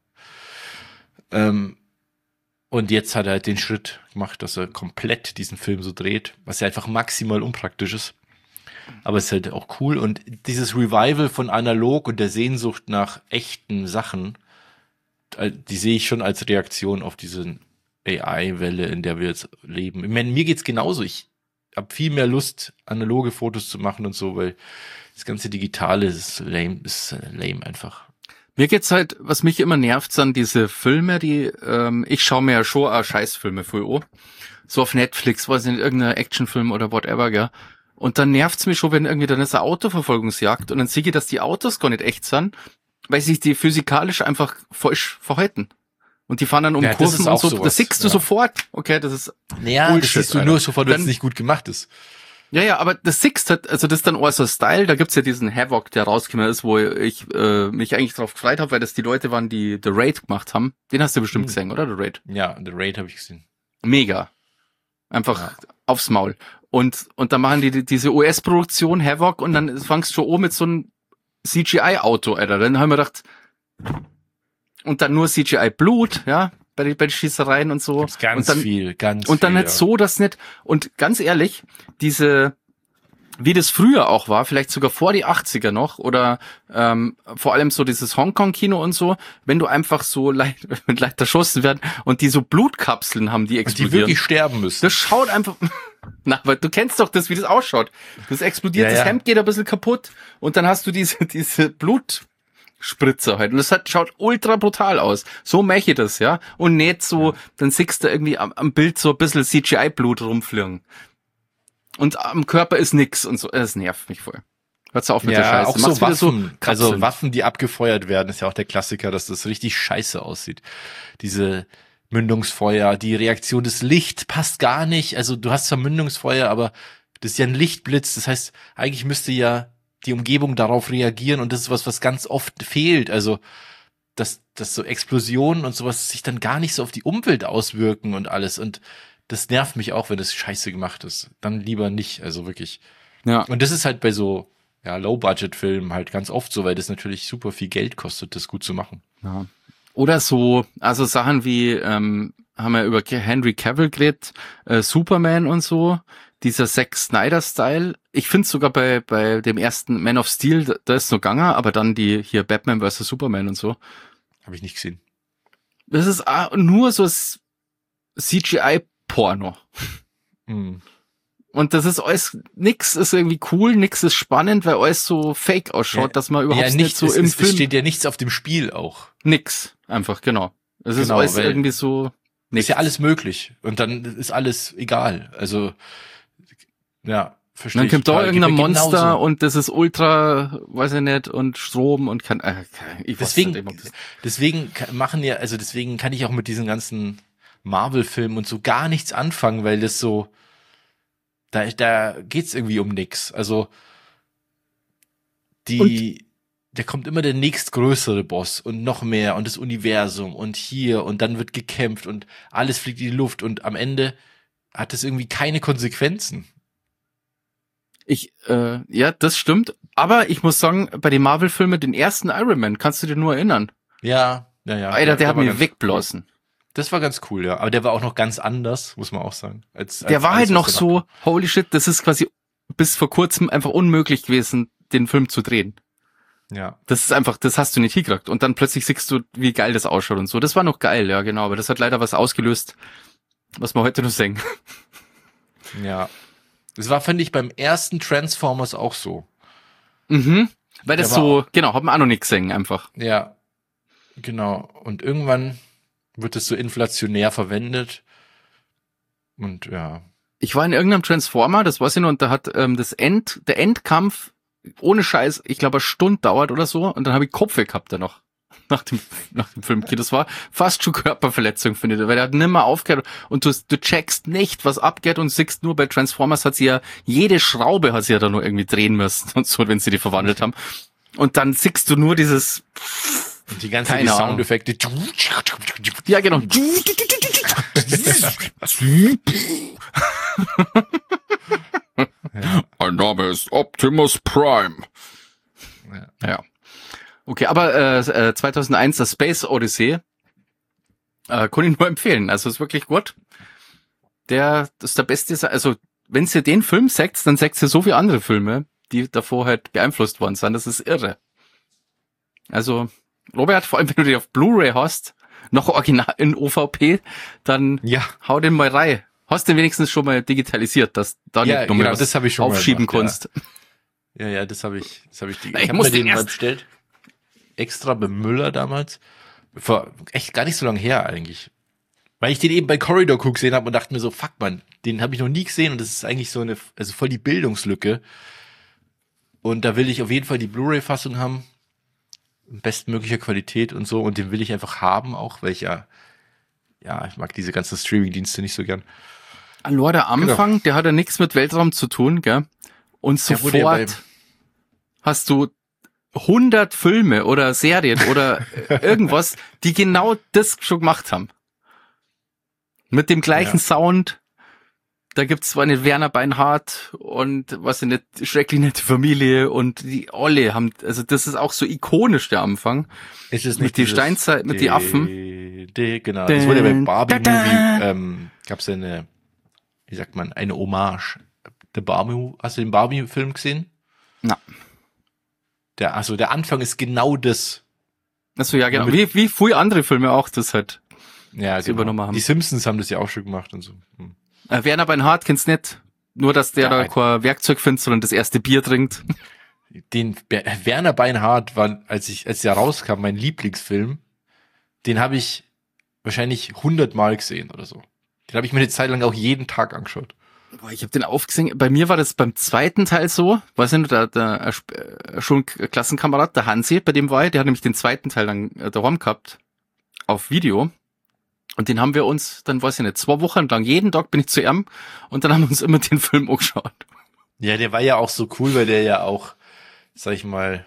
Und jetzt hat er halt den Schritt gemacht, dass er komplett diesen Film so dreht, was ja einfach maximal unpraktisch ist. Aber es ist halt auch cool. Und dieses Revival von analog und der Sehnsucht nach echten Sachen, die sehe ich schon als Reaktion auf diese AI-Welle, in der wir jetzt leben. Ich meine, mir geht's genauso. Ich hab viel mehr Lust, analoge Fotos zu machen und so, weil das ganze Digitale ist lame einfach. Mir geht's halt, was mich immer nervt, sind diese Filme, ich schaue mir ja schon auch Scheißfilme voll an. So auf Netflix, weiß ich nicht, irgendein Actionfilm oder whatever, gell. Und dann nervt's mich schon, wenn irgendwie dann ist eine Autoverfolgungsjagd und dann sehe ich, dass die Autos gar nicht echt sind, weil sich die physikalisch einfach falsch verhalten. Und die fahren dann um Kurven und so. Sowas. Das siehst du sofort. Okay, das ist Bullshit, das siehst du nur sofort, wenn es nicht gut gemacht ist. Ja, aber das siehst halt, also das ist dann auch so ein Style, da gibt's ja diesen Havoc, der rausgekommen ist, wo ich mich eigentlich drauf gefreut habe, weil das die Leute waren, die The Raid gemacht haben. Den hast du bestimmt gesehen, oder? The Raid. Ja, The Raid habe ich gesehen. Mega. Einfach aufs Maul. Und dann machen die diese US-Produktion Havoc und dann fangst du schon mit so einem CGI-Auto, Alter. Dann haben wir gedacht, und dann nur CGI-Blut, ja, bei den Schießereien und so. Gibt's ganz viel. Und dann nicht so, das nicht. Und ganz ehrlich, wie das früher auch war, vielleicht sogar vor die 80er noch, oder vor allem so dieses Hongkong-Kino und so, wenn du einfach so leicht erschossen werden und die so Blutkapseln haben, die explodieren. Und die wirklich sterben müssen. Das schaut einfach... Na, aber du kennst doch das, wie das ausschaut. Das explodiert, das Hemd geht ein bisschen kaputt und dann hast du diese Blutspritzer halt. Und das schaut ultra brutal aus. So mache ich das, ja. Und nicht so, dann siehst du irgendwie am Bild so ein bisschen CGI-Blut rumfliegen. Und am Körper ist nix und so. Das nervt mich voll. Hört's auf mit der Scheiße. Auch so Waffen, also Waffen, die abgefeuert werden, ist ja auch der Klassiker, dass das richtig scheiße aussieht. Diese Mündungsfeuer, die Reaktion des Licht passt gar nicht. Also du hast zwar Mündungsfeuer, aber das ist ja ein Lichtblitz. Das heißt, eigentlich müsste ja die Umgebung darauf reagieren und das ist was ganz oft fehlt. Also, dass so Explosionen und sowas sich dann gar nicht so auf die Umwelt auswirken und alles. Und das nervt mich auch, wenn das scheiße gemacht ist. Dann lieber nicht, also wirklich. Ja. Und das ist halt bei so Low-Budget-Filmen halt ganz oft so, weil das natürlich super viel Geld kostet, das gut zu machen. Ja. Oder so, also Sachen wie, haben wir über Henry Cavill geredet, Superman und so, dieser Zack Snyder-Style. Ich finde sogar bei dem ersten Man of Steel, da ist noch ganger, aber dann die hier Batman vs. Superman und so. Habe ich nicht gesehen. Das ist nur so CGI-Porno. Und das ist alles, nix ist irgendwie cool, nix ist spannend, weil alles so fake ausschaut, dass man überhaupt nicht so im Film... Es steht ja nichts auf dem Spiel auch. Nix, einfach, genau. Es ist alles irgendwie so... Ist ja alles möglich. Und dann ist alles egal. Also, ja, verstehe ich. Dann kommt da irgendein Monster genauso. Und das ist ultra, weiß ich nicht, und Strom und kann... Deswegen kann ich auch mit diesen ganzen Marvel-Filmen und so gar nichts anfangen, weil das so... Da geht's irgendwie um nix. Also da kommt immer der nächstgrößere Boss und noch mehr und das Universum und hier und dann wird gekämpft und alles fliegt in die Luft und am Ende hat es irgendwie keine Konsequenzen. Ja, das stimmt. Aber ich muss sagen, bei den Marvel-Filmen, den ersten Iron Man, kannst du dir nur erinnern? Ja. Alter, der hat mich wegblasen. Das war ganz cool, ja. Aber der war auch noch ganz anders, muss man auch sagen. Der war halt noch so, holy shit, das ist quasi bis vor kurzem einfach unmöglich gewesen, den Film zu drehen. Ja. Das ist einfach, das hast du nicht hingekriegt. Und dann plötzlich siehst du, wie geil das ausschaut und so. Das war noch geil, ja, genau. Aber das hat leider was ausgelöst, was wir heute noch sehen. Ja. Das war, finde ich, beim ersten Transformers auch so. Weil das so, genau, haben wir auch noch nicht gesehen, einfach. Ja. Genau. Und irgendwann wird es so inflationär verwendet. Und ja. Ich war in irgendeinem Transformer, das weiß ich noch, und da hat der Endkampf ohne Scheiß, ich glaube, eine Stunde dauert oder so, und dann habe ich Kopfweh gehabt da noch. Nach dem Film. Das war fast schon Körperverletzung, finde ich, weil der hat nimmer aufgehört und du checkst nicht, was abgeht und siehst nur bei Transformers hat sie ja, jede Schraube hat sie ja da nur irgendwie drehen müssen und so, wenn sie die verwandelt haben. Und dann siehst du nur dieses und die ganzen Soundeffekte. Ja, genau. Mein Name ist Optimus Prime. Ja. Okay, aber 2001, das Space Odyssey, kann ich nur empfehlen. Also ist wirklich gut. Das ist der beste, also wenn ihr den Film seht, dann seht ihr so viele andere Filme, die davor halt beeinflusst worden sind. Das ist irre. Also, Robert, vor allem wenn du die auf Blu-ray hast, noch original in OVP, dann hau den mal rein. Hast du den wenigstens schon mal digitalisiert, dass da ja, nicht nochmal genau, das hab ich schon aufschieben mal gemacht, kannst? Ja, das habe ich Ich hab muss mir den den mal erst- bestellt. Extra bei Müller damals. Vor echt gar nicht so lange her eigentlich. Weil ich den eben bei Corridor Cook gesehen habe und dachte mir so, fuck man, den habe ich noch nie gesehen und das ist eigentlich so also voll die Bildungslücke. Und da will ich auf jeden Fall die Blu-ray-Fassung haben. In bestmöglicher Qualität und so. Und den will ich einfach haben auch, weil ich ich mag diese ganzen Streaming-Dienste nicht so gern. Nur der Anfang, der hat ja nichts mit Weltraum zu tun, gell? Und Der wurde ja sofort hast du 100 Filme oder Serien oder irgendwas, die genau das schon gemacht haben. Mit dem gleichen Sound. Da gibt's zwar nicht Werner Beinhardt und was nicht, schrecklich nette Familie und die alle haben, also das ist auch so ikonisch, der Anfang. Ist es Mit nicht die Steinzeit, mit die Affen. Genau, das wurde ja beim Barbie-Movie, gab's ja wie sagt man, eine Hommage. Hast du den Barbie-Film gesehen? Na. Der Anfang ist genau das. Achso, ja, genau. Wie viele andere Filme auch das halt übernommen haben. Die Simpsons haben das ja auch schon gemacht und so. Werner Beinhardt kennst nicht. Nur, dass der da kein Werkzeug findet, sondern das erste Bier trinkt. Den Werner Beinhardt war, als der rauskam, mein Lieblingsfilm. Den habe ich wahrscheinlich 100 Mal gesehen oder so. Den habe ich mir eine Zeit lang auch jeden Tag angeschaut. Ich habe den aufgesehen. Bei mir war das beim zweiten Teil so. Weiß nicht, der schon Klassenkamerad, der Hansi, bei dem war ich, der hat nämlich den zweiten Teil dann daheim gehabt. Auf Video. Und den haben wir uns, dann weiß ich nicht, 2 Wochen lang, jeden Tag bin ich zu ihm und dann haben wir uns immer den Film angeschaut. Ja, der war ja auch so cool, weil der ja auch, sag ich mal,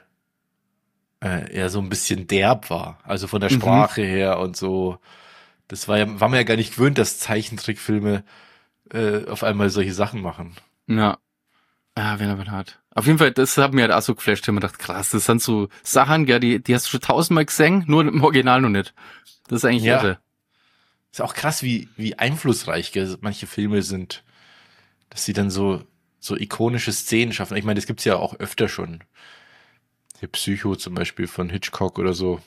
eher so ein bisschen derb war. Also von der Sprache her und so. Das war man ja gar nicht gewöhnt, dass Zeichentrickfilme auf einmal solche Sachen machen. Ja. Ja, Werner Beinhardt. Auf jeden Fall, das hat mir halt auch so geflasht. Ich hab mir gedacht, krass, das sind so Sachen, ja, die hast du schon 1000-mal gesehen, nur im Original noch nicht. Das ist eigentlich irre. Ist auch krass, wie einflussreich manche Filme sind, dass sie dann so ikonische Szenen schaffen. Ich meine, das gibt's ja auch öfter schon. Hier Psycho zum Beispiel von Hitchcock oder so.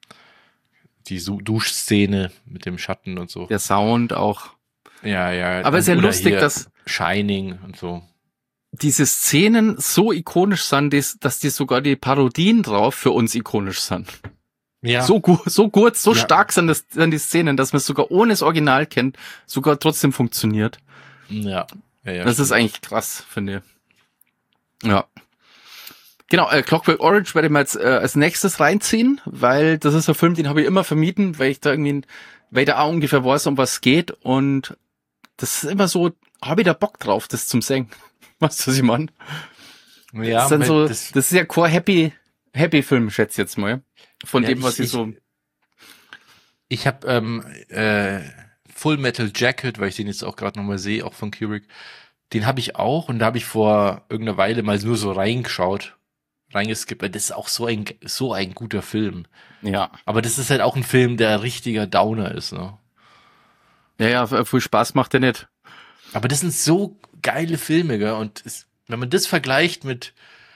Die Duschszene mit dem Schatten und so. Der Sound auch. Ja. Aber es ist ja lustig, dass Shining und so. Diese Szenen so ikonisch sind, dass die sogar die Parodien drauf für uns ikonisch sind. Ja. So gut, so stark sind die Szenen, dass man es sogar ohne das Original kennt, sogar trotzdem funktioniert. Ja. Das ist eigentlich krass, finde ich. Ja. Genau, Clockwork Orange werde ich mir jetzt als nächstes reinziehen, weil das ist ein Film, den habe ich immer vermieden, weil ich da auch ungefähr weiß, um was es geht und das ist immer so, habe ich da Bock drauf, das zum Singen. Weißt du, was ich meine? Ja, das ist ja kein Happy Film, schätze ich jetzt mal. Von dem, was ich so... Ich habe Full Metal Jacket, weil ich den jetzt auch gerade nochmal sehe, auch von Kubrick, den habe ich auch und da habe ich vor irgendeiner Weile mal nur so reingeskippt, weil das ist auch so ein guter Film. Ja. Aber das ist halt auch ein Film, der richtiger Downer ist, ne? Ja, viel Spaß macht der nicht. Aber das sind so geile Filme, gell? Und wenn man das vergleicht mit,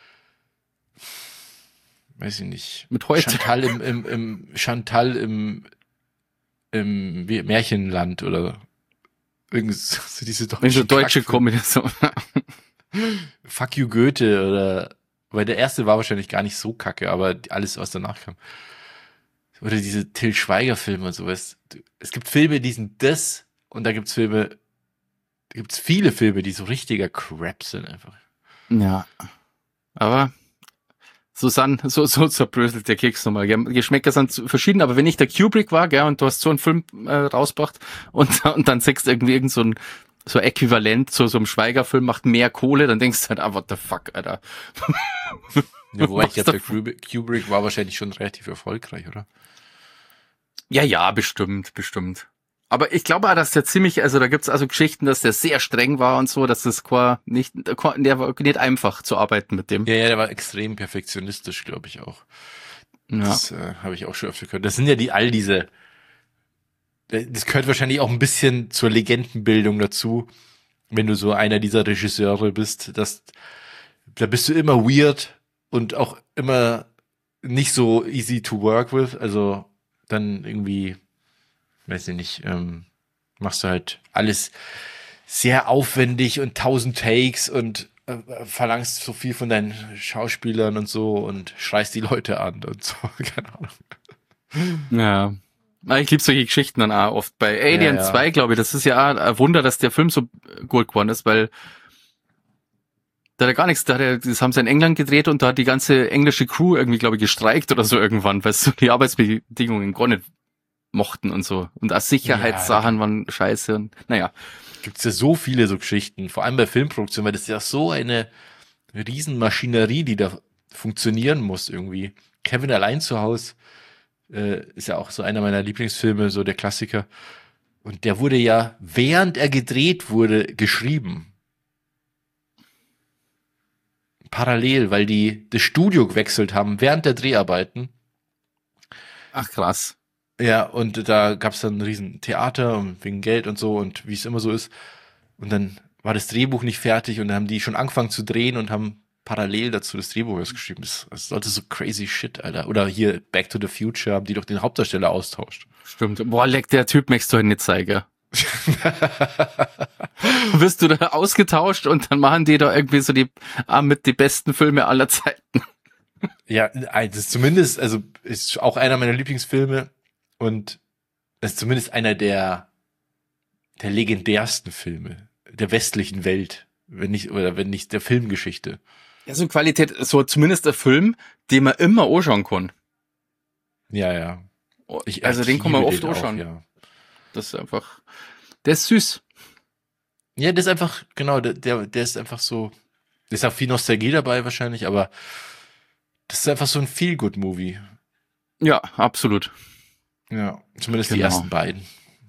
weiß ich nicht, mit heute. Chantal im Märchenland oder irgendwie so diese deutsche Kombination. Fuck you Goethe oder, weil der erste war wahrscheinlich gar nicht so kacke, aber alles, was danach kam. Oder diese Till Schweiger Filme und sowas. Es gibt Filme, die sind das und da gibt's viele Filme, die so richtiger Crap sind einfach. Ja. Aber so zerbröselt der Keks nochmal. Geschmäcker sind verschieden, aber wenn ich der Kubrick war, gell, und du hast so einen Film rausgebracht und dann sagst du irgendwie so Äquivalent zu so einem Schweiger-Film macht mehr Kohle, dann denkst du halt, what the fuck, Alter. Ja, wobei ich der Kubrick war wahrscheinlich schon relativ erfolgreich, oder? Ja, bestimmt. Aber ich glaube auch, dass der da gibt's also Geschichten, dass der sehr streng war und so, dass das der war nicht einfach zu arbeiten mit dem. Ja, der war extrem perfektionistisch, glaube ich auch. Ja. Das habe ich auch schon öfter gehört. Das sind ja das gehört wahrscheinlich auch ein bisschen zur Legendenbildung dazu, wenn du so einer dieser Regisseure bist, da bist du immer weird und auch immer nicht so easy to work with, also dann irgendwie, weiß ich nicht, machst du halt alles sehr aufwendig und 1000 Takes und verlangst so viel von deinen Schauspielern und so und schreist die Leute an und so, keine Ahnung. Ja. Ich liebe solche Geschichten dann auch oft. Bei Alien 2, glaube ich, das ist ja auch ein Wunder, dass der Film so gut geworden ist, weil da hat er gar nichts, das haben sie in England gedreht und da hat die ganze englische Crew irgendwie, glaube ich, gestreikt oder so irgendwann, weil so die Arbeitsbedingungen gar nicht mochten und so. Und auch Sicherheitssachen waren scheiße und naja. Gibt's ja so viele so Geschichten, vor allem bei Filmproduktion, weil das ist ja so eine Riesenmaschinerie, die da funktionieren muss irgendwie. Kevin allein zu Hause ist ja auch so einer meiner Lieblingsfilme, so der Klassiker. Und der wurde ja, während er gedreht wurde, geschrieben. Parallel, weil die das Studio gewechselt haben während der Dreharbeiten. Ach krass. Ja, und da gab's dann ein riesen Theater wegen Geld und so und wie es immer so ist. Und dann war das Drehbuch nicht fertig und dann haben die schon angefangen zu drehen und haben parallel dazu das Drehbuch geschrieben. Das sollte so crazy shit, Alter. Oder hier Back to the Future, haben die doch den Hauptdarsteller austauscht. Stimmt. Boah, leck, der Typ möchtest du heute nicht zeigen. Wirst du da ausgetauscht und dann machen die da irgendwie so die besten Filme aller Zeiten. Ja, das ist zumindest, also ist auch einer meiner Lieblingsfilme und ist zumindest einer der legendärsten Filme der westlichen Welt, wenn nicht der Filmgeschichte. Ja, so Qualität, so zumindest der Film, den man immer anschauen kann. Ja. Also den kann man oft anschauen. Ja. Das ist einfach, der ist süß. Ja, der ist einfach, genau, der ist einfach so, da ist auch viel Nostalgie dabei wahrscheinlich, aber das ist einfach so ein Feel-Good-Movie. Ja, absolut. Ja, zumindest die ersten beiden.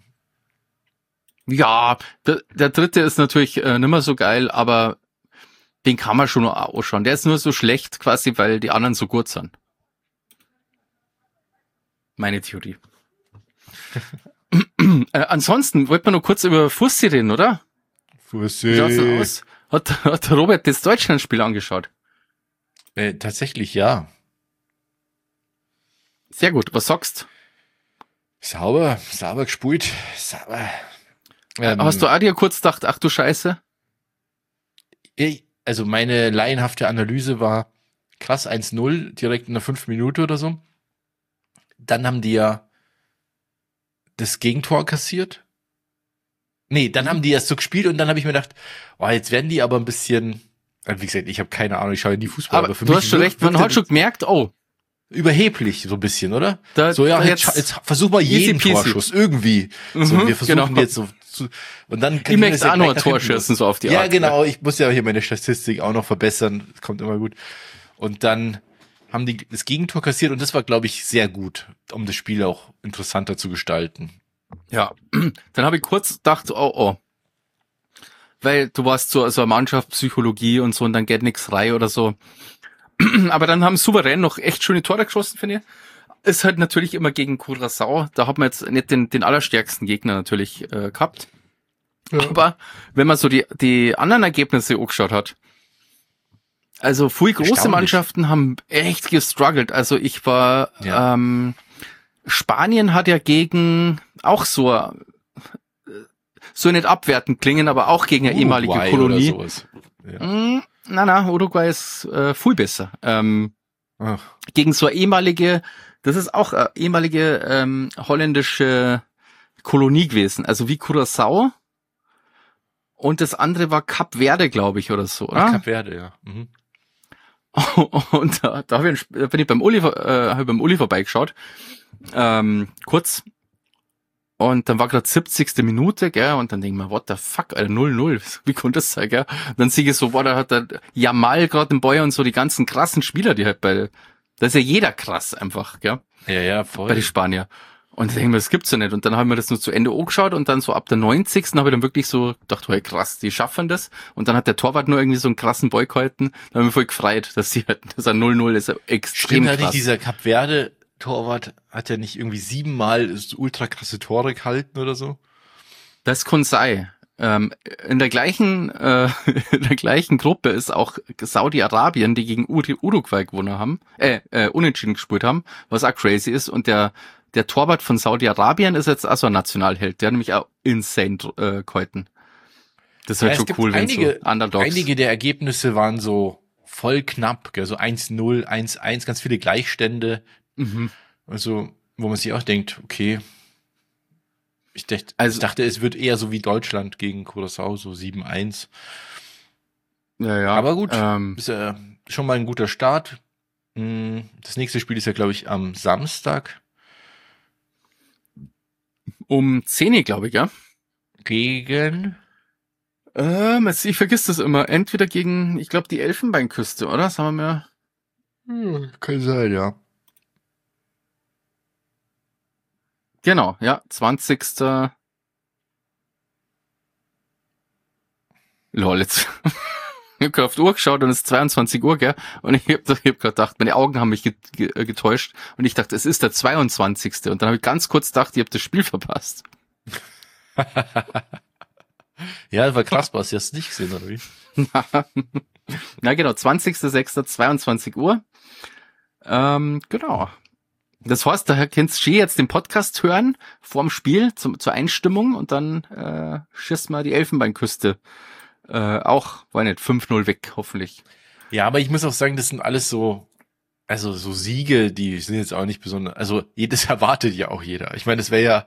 Ja, der dritte ist natürlich nimmer so geil, aber den kann man schon noch ausschauen. Der ist nur so schlecht quasi, weil die anderen so gut sind. Meine Theorie. Ansonsten wollten wir noch kurz über Fussi reden, oder? Fussi. Wie schaut's denn aus? Hat Robert das Deutschlandspiel angeschaut? Tatsächlich, ja. Sehr gut. Was sagst? Sauber gespielt. Sauber. Hast du auch dir kurz gedacht, ach du Scheiße? Also meine laienhafte Analyse war krass 1-0, direkt in der 5 Minute oder so. Dann haben die ja das Gegentor kassiert. Nee, dann haben die erst so gespielt und dann habe ich mir gedacht, oh, jetzt werden die aber ein bisschen, wie gesagt, ich habe keine Ahnung, ich schaue in die Fußball, aber für mich hast schon recht, man hat schon gemerkt, oh, überheblich so ein bisschen, oder? So, ja, jetzt versuch mal jeden Torschuss irgendwie. So, wir versuchen jetzt so zu, und dann ich möchte auch noch Torschüssen so auf die Art. Ja, genau, ich muss ja hier meine Statistik auch noch verbessern, das kommt immer gut. Und dann haben die das Gegentor kassiert und das war, glaube ich, sehr gut, um das Spiel auch interessanter zu gestalten. Ja, dann habe ich kurz gedacht, oh. Weil du warst so eine Mannschaft, Psychologie und so und dann geht nichts rein oder so. Aber dann haben souverän noch echt schöne Tore geschossen, finde ich. Ist halt natürlich immer gegen Curaçao. Da hat man jetzt nicht den allerstärksten Gegner natürlich gehabt. Ja. Aber wenn man so die anderen Ergebnisse angeschaut hat, also viele große Mannschaften haben echt gestruggelt. Also ich war, Spanien hat ja gegen auch so nicht abwertend klingen, aber auch gegen eine ehemalige Kolonie. Oder sowas. Ja. Uruguay ist viel besser. Gegen so eine ehemalige, das ist auch eine ehemalige holländische Kolonie gewesen, also wie Curaçao. Und das andere war Kap Verde, glaube ich, oder so. Oder? Kap Verde, ja. Mhm. Und da bin ich beim Uli vorbeigeschaut, kurz. Und dann war gerade 70. Minute, gell, und dann denke ich mir, what the fuck, Alter, 0-0, wie konnte das sein, gell? Und dann sehe ich so, da hat der Jamal gerade im Boy und so die ganzen krassen Spieler, die halt da ist ja jeder krass einfach, gell? Ja, voll. Bei den Spanier. Und ich denke mir, das gibt's ja nicht. Und dann haben wir das nur zu Ende angeschaut und dann so ab der 90. habe ich dann wirklich so gedacht, hey, krass, die schaffen das. Und dann hat der Torwart nur irgendwie so einen krassen Boy gehalten. Da haben wir voll gefreut, dass sie halt, das ein 0-0 ist ja extrem krass. Stimmt, dieser Kap Verde Torwart hat ja nicht irgendwie 7-mal ultra krasse Tore gehalten oder so? Das kann sein. In der gleichen Gruppe ist auch Saudi-Arabien, die gegen Uruguay gewonnen haben, unentschieden gespielt haben, was auch crazy ist. Und der Torwart von Saudi-Arabien ist jetzt auch so ein Nationalheld. Der hat nämlich auch insane gehalten. Das ist halt schon cool, wenn so Underdogs. Einige der Ergebnisse waren so voll knapp, gell? So 1-0, 1-1, ganz viele Gleichstände. Also, wo man sich auch denkt, okay, ich dachte, es wird eher so wie Deutschland gegen Curaçao, so 7-1. Ja. Aber gut, ist ja schon mal ein guter Start. Das nächste Spiel ist ja, glaube ich, am Samstag. Um 10 Uhr, glaube ich, ja. Gegen? Ich vergiss das immer. Entweder gegen, ich glaube, die Elfenbeinküste, oder? Das haben wir mehr. Kann sein, ja. Genau, ja, 20. Lol, jetzt. Ich hab auf die Uhr geschaut und es ist 22 Uhr, gell? Und ich hab gerade gedacht, meine Augen haben mich getäuscht und ich dachte, es ist der 22. Und dann habe ich ganz kurz gedacht, ich habe das Spiel verpasst. Ja, das war krass, hast du das nicht gesehen, oder wie? Na genau, 20.06., 22 Uhr. Genau. Das heißt, da kannst du jetzt den Podcast hören, vorm Spiel, zur Einstimmung und dann schießt mal die Elfenbeinküste. Auch, war nicht, 5-0 weg, hoffentlich. Ja, aber ich muss auch sagen, das sind alles so, also so Siege, die sind jetzt auch nicht besonders, also das erwartet ja auch jeder. Ich meine, das wäre ja.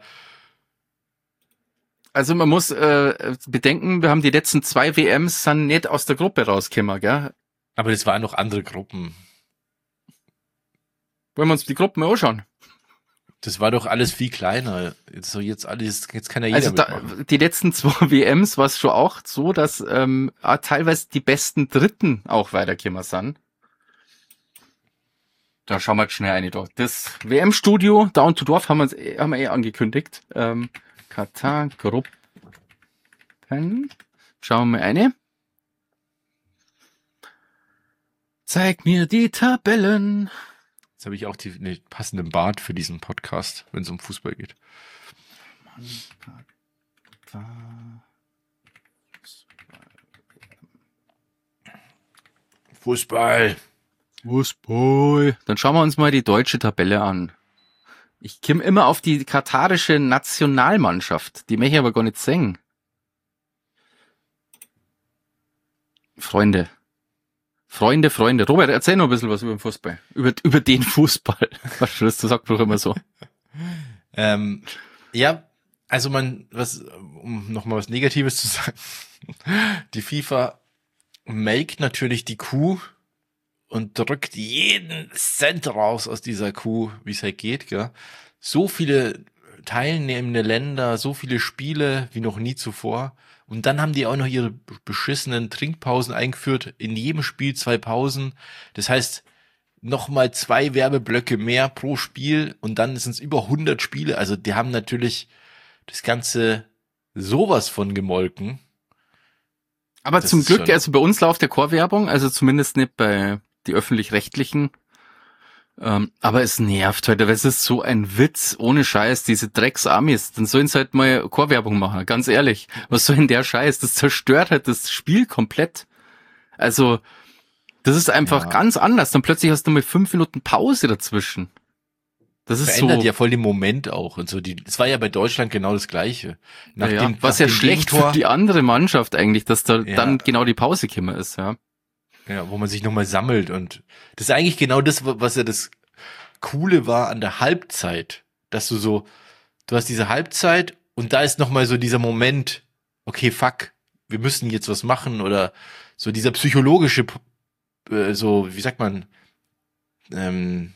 Also man muss bedenken, wir haben die letzten 2 WMs dann nicht aus der Gruppe rausgekommen, gell? Aber das waren noch andere Gruppen. Wollen wir uns die Gruppen mal anschauen? Das war doch alles viel kleiner. Jetzt kann ja jeder mitmachen. Die letzten 2 WMs war es schon auch so, dass teilweise die besten Dritten auch weitergekommen sind. Da schauen wir jetzt schnell rein. Das WM-Studio Down to Dorf haben wir angekündigt. Katar Gruppen. Schauen wir mal eine. Zeig mir die Tabellen. Jetzt habe ich auch den passenden Bart für diesen Podcast, wenn es um Fußball geht. Fußball. Dann schauen wir uns mal die deutsche Tabelle an. Ich komme immer auf die katarische Nationalmannschaft. Die möchte ich aber gar nicht singen. Freunde. Robert, erzähl noch ein bisschen was über den Fußball. Über den Fußball. Was das sagt doch immer so. Ja, also um nochmal was Negatives zu sagen. Die FIFA melkt natürlich die Kuh und drückt jeden Cent raus aus dieser Kuh, wie es halt geht, gell? So viele teilnehmende Länder, so viele Spiele wie noch nie zuvor. Und dann haben die auch noch ihre beschissenen Trinkpausen eingeführt. In jedem Spiel 2 Pausen. Das heißt, nochmal 2 Werbeblöcke mehr pro Spiel. Und dann sind es über 100 Spiele. Also die haben natürlich das Ganze sowas von gemolken. Aber zum Glück, also bei uns läuft ja Chorwerbung. Also zumindest nicht bei die Öffentlich-Rechtlichen. Aber es nervt heute, weil es ist so ein Witz, ohne Scheiß, diese Drecks-Amis, dann sollen sie halt mal Chorwerbung machen, ganz ehrlich. Was soll denn der Scheiß? Das zerstört halt das Spiel komplett. Also, das ist einfach ganz anders. Dann plötzlich hast du mal 5 Minuten Pause dazwischen. Das ist verändert ja voll den Moment auch und so. Das war ja bei Deutschland genau das Gleiche. Was ja schlecht für die andere Mannschaft eigentlich, dass da dann genau die Pause gekommen ist, ja. Ja, wo man sich nochmal sammelt und das ist eigentlich genau das, was ja das Coole war an der Halbzeit, dass du hast diese Halbzeit und da ist nochmal so dieser Moment, okay, fuck, wir müssen jetzt was machen oder so dieser psychologische, so, wie sagt man, da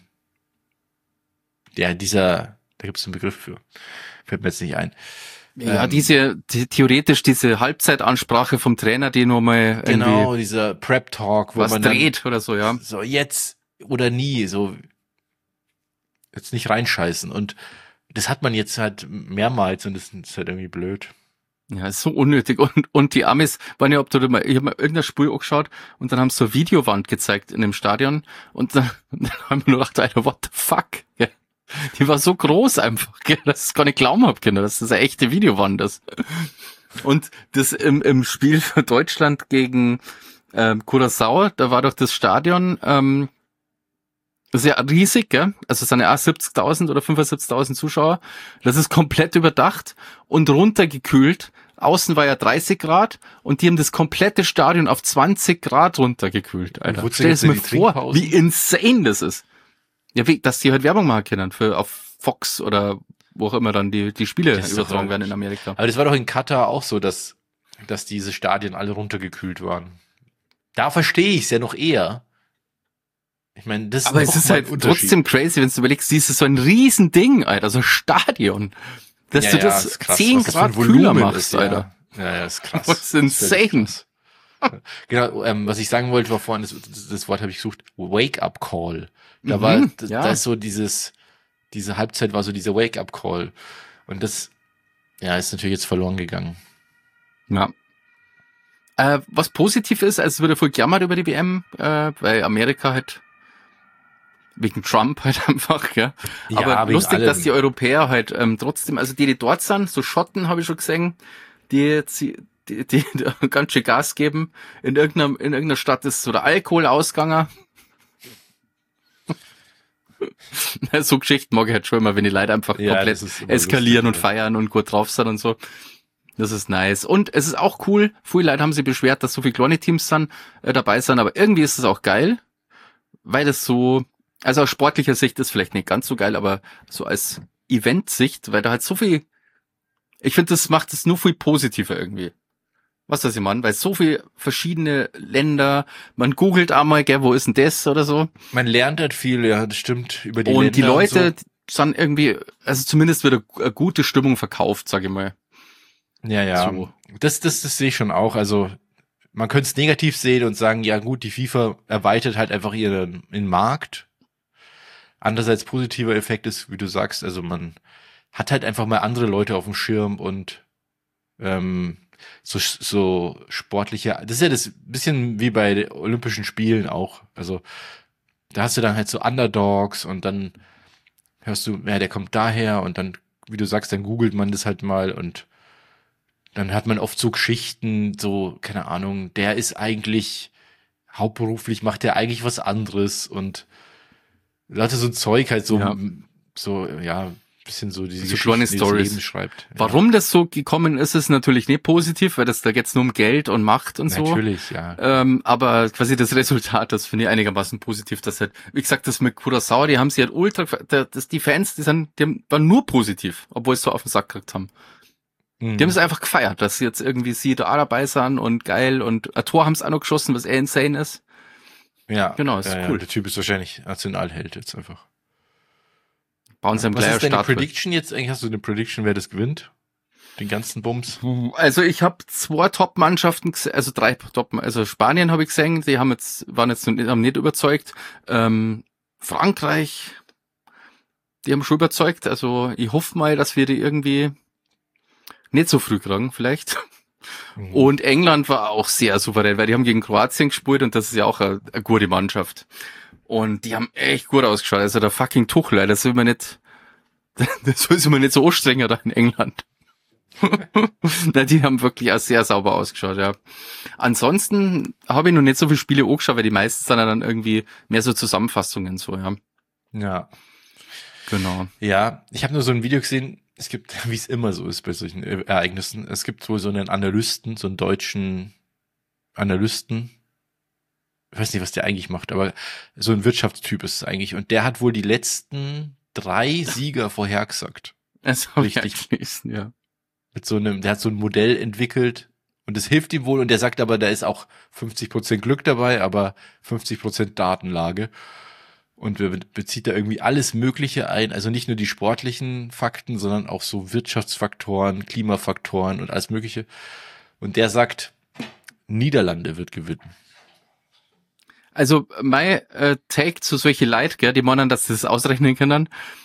gibt's einen Begriff für, fällt mir jetzt nicht ein. Ja, theoretisch diese Halbzeitansprache vom Trainer, die nochmal genau, dieser Prep-Talk, wo man dreht oder so, ja. So jetzt oder nie, so jetzt nicht reinscheißen. Und das hat man jetzt halt mehrmals und das ist halt irgendwie blöd. Ja, ist so unnötig. Und die Amis waren ja, ich habe mal irgendein Spiel angeschaut und dann haben sie so eine Videowand gezeigt in dem Stadion und dann haben wir nur gedacht, Alter, what the fuck? Ja. Die war so groß einfach, dass ich gar nicht glauben habe, dass das eine echte Videowand ist. Und das im Spiel für Deutschland gegen Curaçao, da war doch das Stadion das ist ja riesig, gell? Also es sind ja auch 70.000 oder 75.000 Zuschauer. Das ist komplett überdacht und runtergekühlt außen war ja 30 Grad und die haben das komplette Stadion auf 20 Grad runtergekühlt, Alter. Stell dir das mal vor, wie insane das ist. Ja, dass die halt Werbung machen können auf Fox oder wo auch immer dann die Spiele übertragen werden in Amerika. Aber das war doch in Katar auch so, dass diese Stadien alle runtergekühlt waren. Da verstehe ich es ja noch eher. Ich meine, das aber es ist halt trotzdem crazy, wenn du überlegst, dieses so ein Riesending, Alter, so ein Stadion, dass du das 10 Grad kühler machst, Alter. Ja, ist krass. Das ist insane. Genau, was ich sagen wollte, war vorhin, das Wort habe ich gesucht, Wake-up-Call. Da ist so diese Halbzeit war so dieser Wake-up-Call. Und das, ist natürlich jetzt verloren gegangen. Ja. Was positiv ist, also es wurde voll gejammert über die WM, weil Amerika halt wegen Trump halt einfach, ja. Aber lustig, dass die Europäer halt trotzdem, also die dort sind, so Schotten habe ich schon gesehen, die ganz schön Gas geben. In irgendeiner Stadt ist so der Alkohol ausgegangen. So Geschichten mag ich halt schon immer, wenn die Leute einfach komplett eskalieren und feiern und gut drauf sind und so. Das ist nice. Und es ist auch cool, viele Leute haben sich beschwert, dass so viele kleine Teams dabei sind, aber irgendwie ist es auch geil, weil das so, also aus sportlicher Sicht ist vielleicht nicht ganz so geil, aber so als Event-Sicht, weil da halt so viel, ich finde, das macht es nur viel positiver irgendwie. Was weiß ich, Mann, weil so viele verschiedene Länder, man googelt einmal, gell, wo ist denn das oder so. Man lernt halt viel, ja, das stimmt, über die Länder. Und die Leute so. sind irgendwie, also zumindest wird eine gute Stimmung verkauft, sag ich mal. Ja. So. Das sehe ich schon auch. Also man könnte es negativ sehen und sagen, ja gut, die FIFA erweitert halt einfach ihren Markt. Andererseits positiver Effekt ist, wie du sagst, also man hat halt einfach mal andere Leute auf dem Schirm und so sportliche, das ist ja das bisschen wie bei den Olympischen Spielen auch. Also da hast du dann halt so Underdogs und dann hörst du, ja, der kommt daher und dann, wie du sagst, dann googelt man das halt mal und dann hat man oft so Geschichten, so, keine Ahnung, der ist eigentlich hauptberuflich, macht der eigentlich was anderes und Leute so Zeug halt so, bisschen so diese so kleine Stories schreibt. Ja. Warum das so gekommen ist, ist natürlich nicht positiv, weil da geht's nur um Geld und Macht und so. Natürlich, ja. Aber quasi das Resultat, das finde ich einigermaßen positiv, dass halt, wie gesagt, das mit Curaçao, die haben sie halt ultra, die Fans, die waren nur positiv, obwohl sie so auf den Sack gekriegt haben. Die haben es einfach gefeiert, dass sie jetzt irgendwie sie da dabei sind und geil und ein Tor haben es auch noch geschossen, was insane ist. Ja. Genau, ist cool. Der Typ ist wahrscheinlich Nationalheld jetzt einfach. Bauen sie was ist deine Prediction jetzt? Eigentlich hast du eine Prediction, wer das gewinnt? Den ganzen Bums? Also ich habe 2 Top-Mannschaften, also 3 Top, also Spanien habe ich gesehen, die haben nicht überzeugt. Frankreich, die haben schon überzeugt, also ich hoffe mal, dass wir die irgendwie nicht so früh kriegen, vielleicht. Und England war auch sehr souverän, weil die haben gegen Kroatien gespielt und das ist ja auch eine gute Mannschaft. Und die haben echt gut ausgeschaut. Also der fucking Tuchel, das soll sich mal nicht so anstrengen da in England. Na, die haben wirklich auch sehr sauber ausgeschaut, ja. Ansonsten habe ich noch nicht so viele Spiele angeschaut, weil die meisten sind dann irgendwie mehr so Zusammenfassungen so, ja. Ja. Genau. Ja, ich habe nur so ein Video gesehen, es gibt, wie es immer so ist bei solchen Ereignissen, es gibt wohl so einen Analysten, so einen deutschen Analysten, ich weiß nicht, was der eigentlich macht, aber so ein Wirtschaftstyp ist es eigentlich. Und der hat wohl die letzten 3 Sieger vorhergesagt. Das habe ich gelesen, ja. Der hat so ein Modell entwickelt und es hilft ihm wohl. Und der sagt aber, da ist auch 50% Glück dabei, aber 50% Datenlage. Und bezieht da irgendwie alles Mögliche ein. Also nicht nur die sportlichen Fakten, sondern auch so Wirtschaftsfaktoren, Klimafaktoren und alles Mögliche. Und der sagt, Niederlande wird gewinnen. Also mein Take zu solche Leute, gell, die meinen, dass sie das ausrechnen können,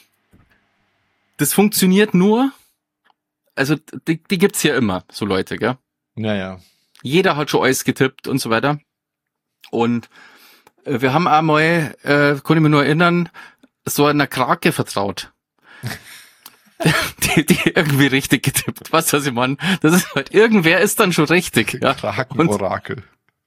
das funktioniert nur, also die gibt's ja immer, so Leute, gell? Naja. Jeder hat schon alles getippt und so weiter. Und wir haben einmal, kann ich mich nur erinnern, so einer Krake vertraut. die irgendwie richtig getippt. Was ich meine? Das ist halt, irgendwer ist dann schon richtig. Ja? Kraken-Orakel.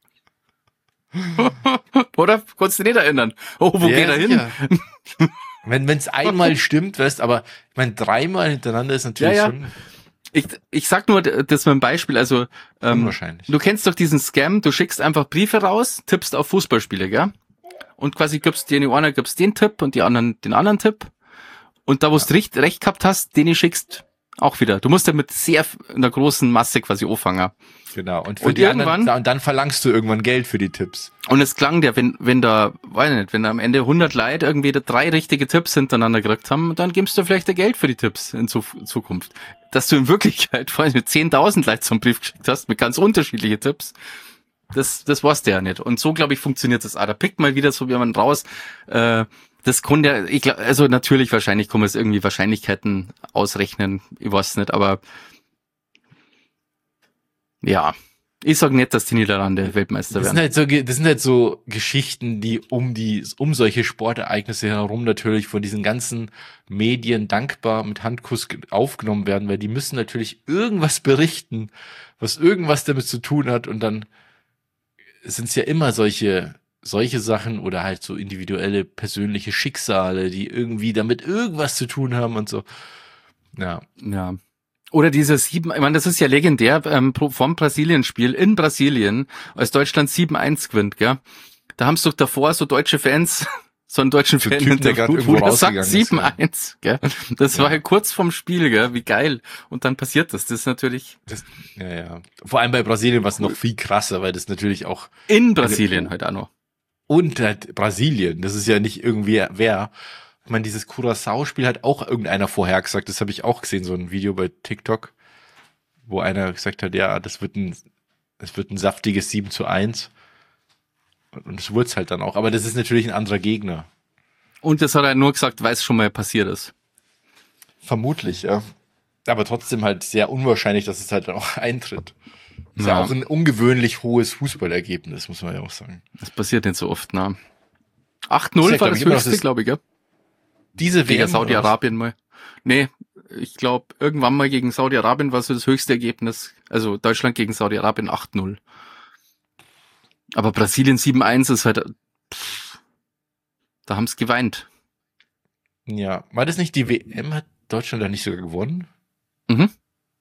Oder? Konntest du dich nicht erinnern? Oh, wo geht er hin? Wenn es einmal stimmt, weißt, aber ich meine, 3-mal hintereinander ist natürlich schon. Ich sag nur das mal ein Beispiel, also unwahrscheinlich. Du kennst doch diesen Scam, du schickst einfach Briefe raus, tippst auf Fußballspiele, gell? Und quasi gibst den Tipp und die anderen den anderen Tipp. Und da, wo du recht gehabt hast, den schickst auch wieder. Du musst ja mit sehr einer großen Masse quasi anfangen. Genau. Und für die anderen, und dann verlangst du irgendwann Geld für die Tipps. Und es klang der, wenn da am Ende 100 Leute irgendwie 3 richtige Tipps hintereinander gekriegt haben, dann gibst du vielleicht Geld für die Tipps in Zukunft. Dass du in Wirklichkeit vor allem mit 10.000 Leuten so einen Brief geschickt hast, mit ganz unterschiedlichen Tipps, das weißt du ja nicht. Und so, glaube ich, funktioniert das auch. Da pickt mal wieder so jemand raus, das konnte ich glaube, also natürlich wahrscheinlich kann man es irgendwie Wahrscheinlichkeiten ausrechnen, ich weiß nicht, aber ja, ich sag nicht, dass die Niederlande Weltmeister werden. Das sind halt so Geschichten, die um solche Sportereignisse herum natürlich von diesen ganzen Medien dankbar mit Handkuss aufgenommen werden, weil die müssen natürlich irgendwas berichten, was irgendwas damit zu tun hat, und dann sind es ja immer solche Sachen oder halt so individuelle persönliche Schicksale, die irgendwie damit irgendwas zu tun haben und so. Ja. Ja. Oder diese ich meine, das ist ja legendär, vom Brasilien-Spiel in Brasilien, als Deutschland 7-1 gewinnt, gell? Da haben es doch davor so deutsche Fans, so einen deutschen Fan hinterher, wo der sagt 7-1, gell? Das war ja kurz vorm Spiel, gell? Wie geil. Und dann passiert das. Das ist natürlich... Ja. Vor allem bei Brasilien war es noch viel krasser, weil das natürlich auch... In Brasilien halt auch noch. Und halt Brasilien, das ist ja nicht irgendwie wer. Ich meine, dieses Curaçao-Spiel hat auch irgendeiner vorhergesagt, das habe ich auch gesehen, so ein Video bei TikTok, wo einer gesagt hat, ja, das wird ein saftiges 7-1. Und das wurde es halt dann auch, aber das ist natürlich ein anderer Gegner. Und das hat er nur gesagt, weil es schon mal passiert ist. Vermutlich, ja. Aber trotzdem halt sehr unwahrscheinlich, dass es halt dann auch eintritt. Ist ja auch ein ungewöhnlich hohes Fußballergebnis, muss man ja auch sagen. Das passiert nicht so oft, ne? 8-0 war das höchste, glaube ich, gell? Diese gegen Saudi-Arabien mal. Nee, ich glaube, irgendwann mal gegen Saudi-Arabien war so das höchste Ergebnis. Also Deutschland gegen Saudi-Arabien 8-0. Aber Brasilien 7-1 ist halt... da haben es geweint. Ja, war das nicht die WM? Hat Deutschland da nicht sogar gewonnen? Mhm.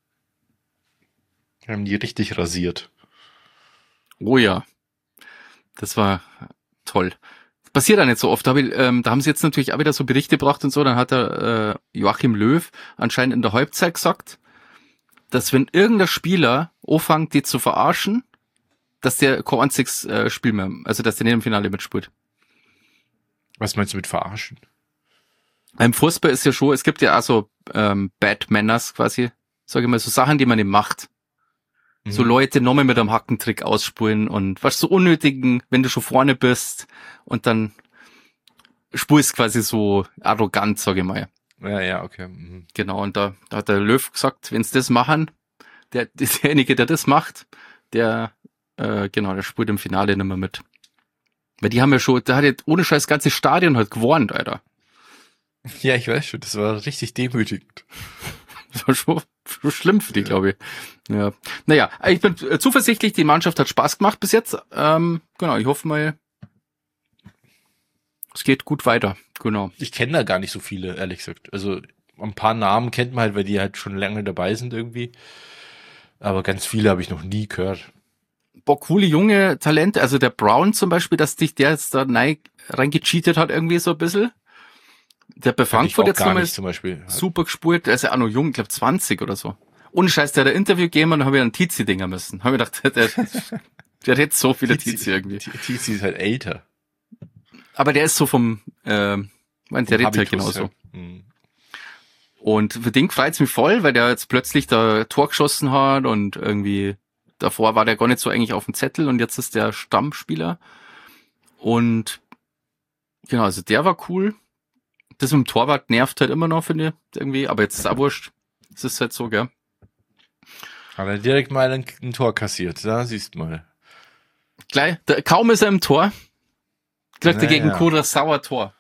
Haben die richtig rasiert. Oh ja. Das war toll. Passiert auch nicht so oft. Da haben sie jetzt natürlich auch wieder so Berichte gebracht und so. Dann hat der Joachim Löw anscheinend in der Halbzeit gesagt, dass wenn irgendein Spieler anfängt, die zu verarschen, dass der kein einziges Spiel mehr, also dass der nicht im Finale mitspielt. Was meinst du mit verarschen? Im Fußball ist ja schon, es gibt ja auch so Bad Manners quasi, sage ich mal, so Sachen, die man nicht macht. So Leute nochmal mit einem Hackentrick ausspulen und was so unnötigen, wenn du schon vorne bist und dann spulst quasi so arrogant, sage ich mal. Ja, okay. Mhm. Genau, und da hat der Löw gesagt, wenn sie das machen, derjenige, der das macht, der spielt im Finale nicht mehr mit. Weil die haben ja schon, da hat jetzt ohne Scheiß das ganze Stadion halt gewarnt, Alter. Ja, ich weiß schon, das war richtig demütigend. Das war schon schlimm für die, glaube ich. Ja. Naja, ich bin zuversichtlich, die Mannschaft hat Spaß gemacht bis jetzt. Genau, ich hoffe mal, es geht gut weiter. Genau. Ich kenne da gar nicht so viele, ehrlich gesagt. Also ein paar Namen kennt man halt, weil die halt schon lange dabei sind irgendwie. Aber ganz viele habe ich noch nie gehört. Boah, coole junge Talente. Also der Brown zum Beispiel, dass der jetzt da reingecheatet hat irgendwie so ein bisschen. Der bei Frankfurt jetzt nochmal super gespurt. Der ist ja auch noch jung, ich glaube 20 oder so. Ohne Scheiß, der hat ein Interview gegeben und dann habe ich einen Tizi dinger müssen. Habe ich gedacht, der hat jetzt so viele Tizi irgendwie. Tizi ist halt älter. Aber der ist so der redet halt genauso. Ja. Und für den freut's mich voll, weil der jetzt plötzlich da Tor geschossen hat und irgendwie davor war der gar nicht so eigentlich auf dem Zettel und jetzt ist der Stammspieler. Und genau, also der war cool. Das mit dem Torwart nervt halt immer noch, finde ich, irgendwie. Aber jetzt ist es auch wurscht. Es ist halt so, gell? Hat er direkt mal ein Tor kassiert, da siehst du mal. Gleich, kaum ist er im Tor, kriegt er gegen Curaçao Tor.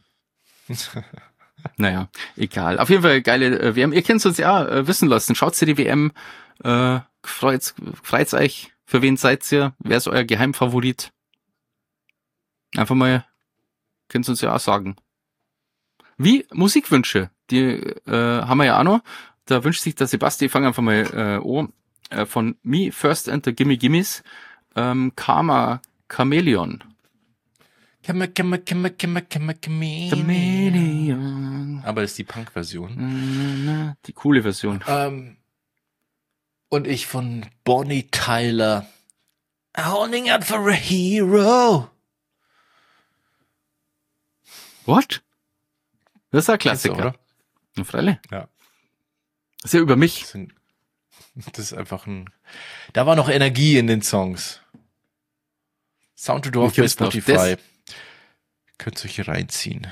Naja, egal. Auf jeden Fall geile WM. Ihr könnt es uns ja wissen lassen. Schaut ihr die WM, freut's euch. Für wen seid ihr? Wer ist euer Geheimfavorit? Einfach mal, könnt ihr uns ja auch sagen. Wie Musikwünsche, die haben wir ja auch noch. da wünscht sich der Sebastian, ich fange einfach mal an, von Me First and the Gimme Gimmes, Karma Chameleon. Chameleon. Aber das ist die Punk-Version. Die coole Version. Und ich von Bonnie Tyler. Holding out for a hero. What? Das ist ein Klassiker, oder? Ja, freilich. Ja. Das ist ja über mich. Das ist einfach da war noch Energie in den Songs. Sound to Dwarf bei Spotify. Könnt ihr euch hier reinziehen.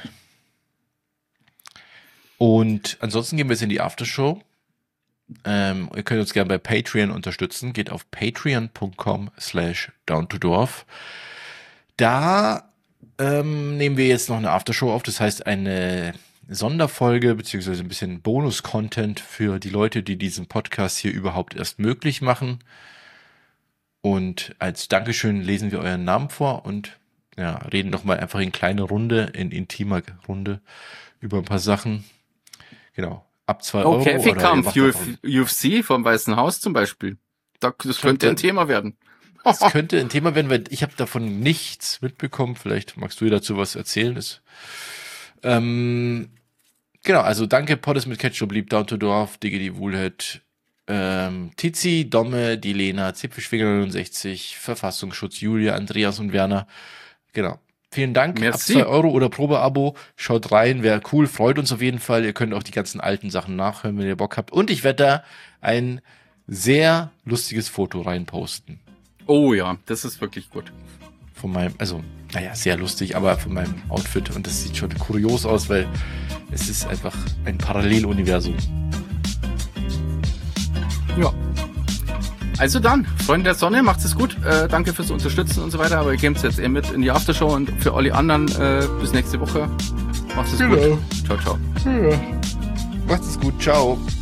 Und ansonsten gehen wir jetzt in die Aftershow. Ihr könnt uns gerne bei Patreon unterstützen. Geht auf patreon.com/downtodorf. Da nehmen wir jetzt noch eine Aftershow auf. Das heißt eine Sonderfolge beziehungsweise ein bisschen Bonus-Content für die Leute, die diesen Podcast hier überhaupt erst möglich machen. Und als Dankeschön lesen wir euren Namen vor und ja, reden noch mal einfach in kleiner Runde, in intimer Runde über ein paar Sachen. Genau. Ab 2 Euro. Okay, Käfigkampf, UFC vom Weißen Haus zum Beispiel. Das könnte ein Thema werden. Das könnte ein Thema werden, weil ich habe davon nichts mitbekommen. Vielleicht magst du dazu was erzählen. Genau, also danke, Poddes mit Ketchup, Lieb, Down to Dorf, Diggity Woolhead, Tizi, Domme, die Lena, Zipfelschwinger 69, Verfassungsschutz, Julia, Andreas und Werner. Genau. Vielen Dank. Merci. Ab 2 Euro oder Probeabo. Schaut rein, wäre cool, freut uns auf jeden Fall. Ihr könnt auch die ganzen alten Sachen nachhören, wenn ihr Bock habt. Und ich werde da ein sehr lustiges Foto reinposten. Oh ja, das ist wirklich gut. Von meinem, also, naja, sehr lustig, aber von meinem Outfit. Und das sieht schon kurios aus, weil es ist einfach ein Paralleluniversum. Ja. Also dann, Freunde der Sonne, macht's es gut. Danke fürs Unterstützen und so weiter. Aber ihr gebt es jetzt mit in die Aftershow und für alle anderen bis nächste Woche. Macht's es gut. Ciao, ciao. Ja. Macht's es gut. Ciao.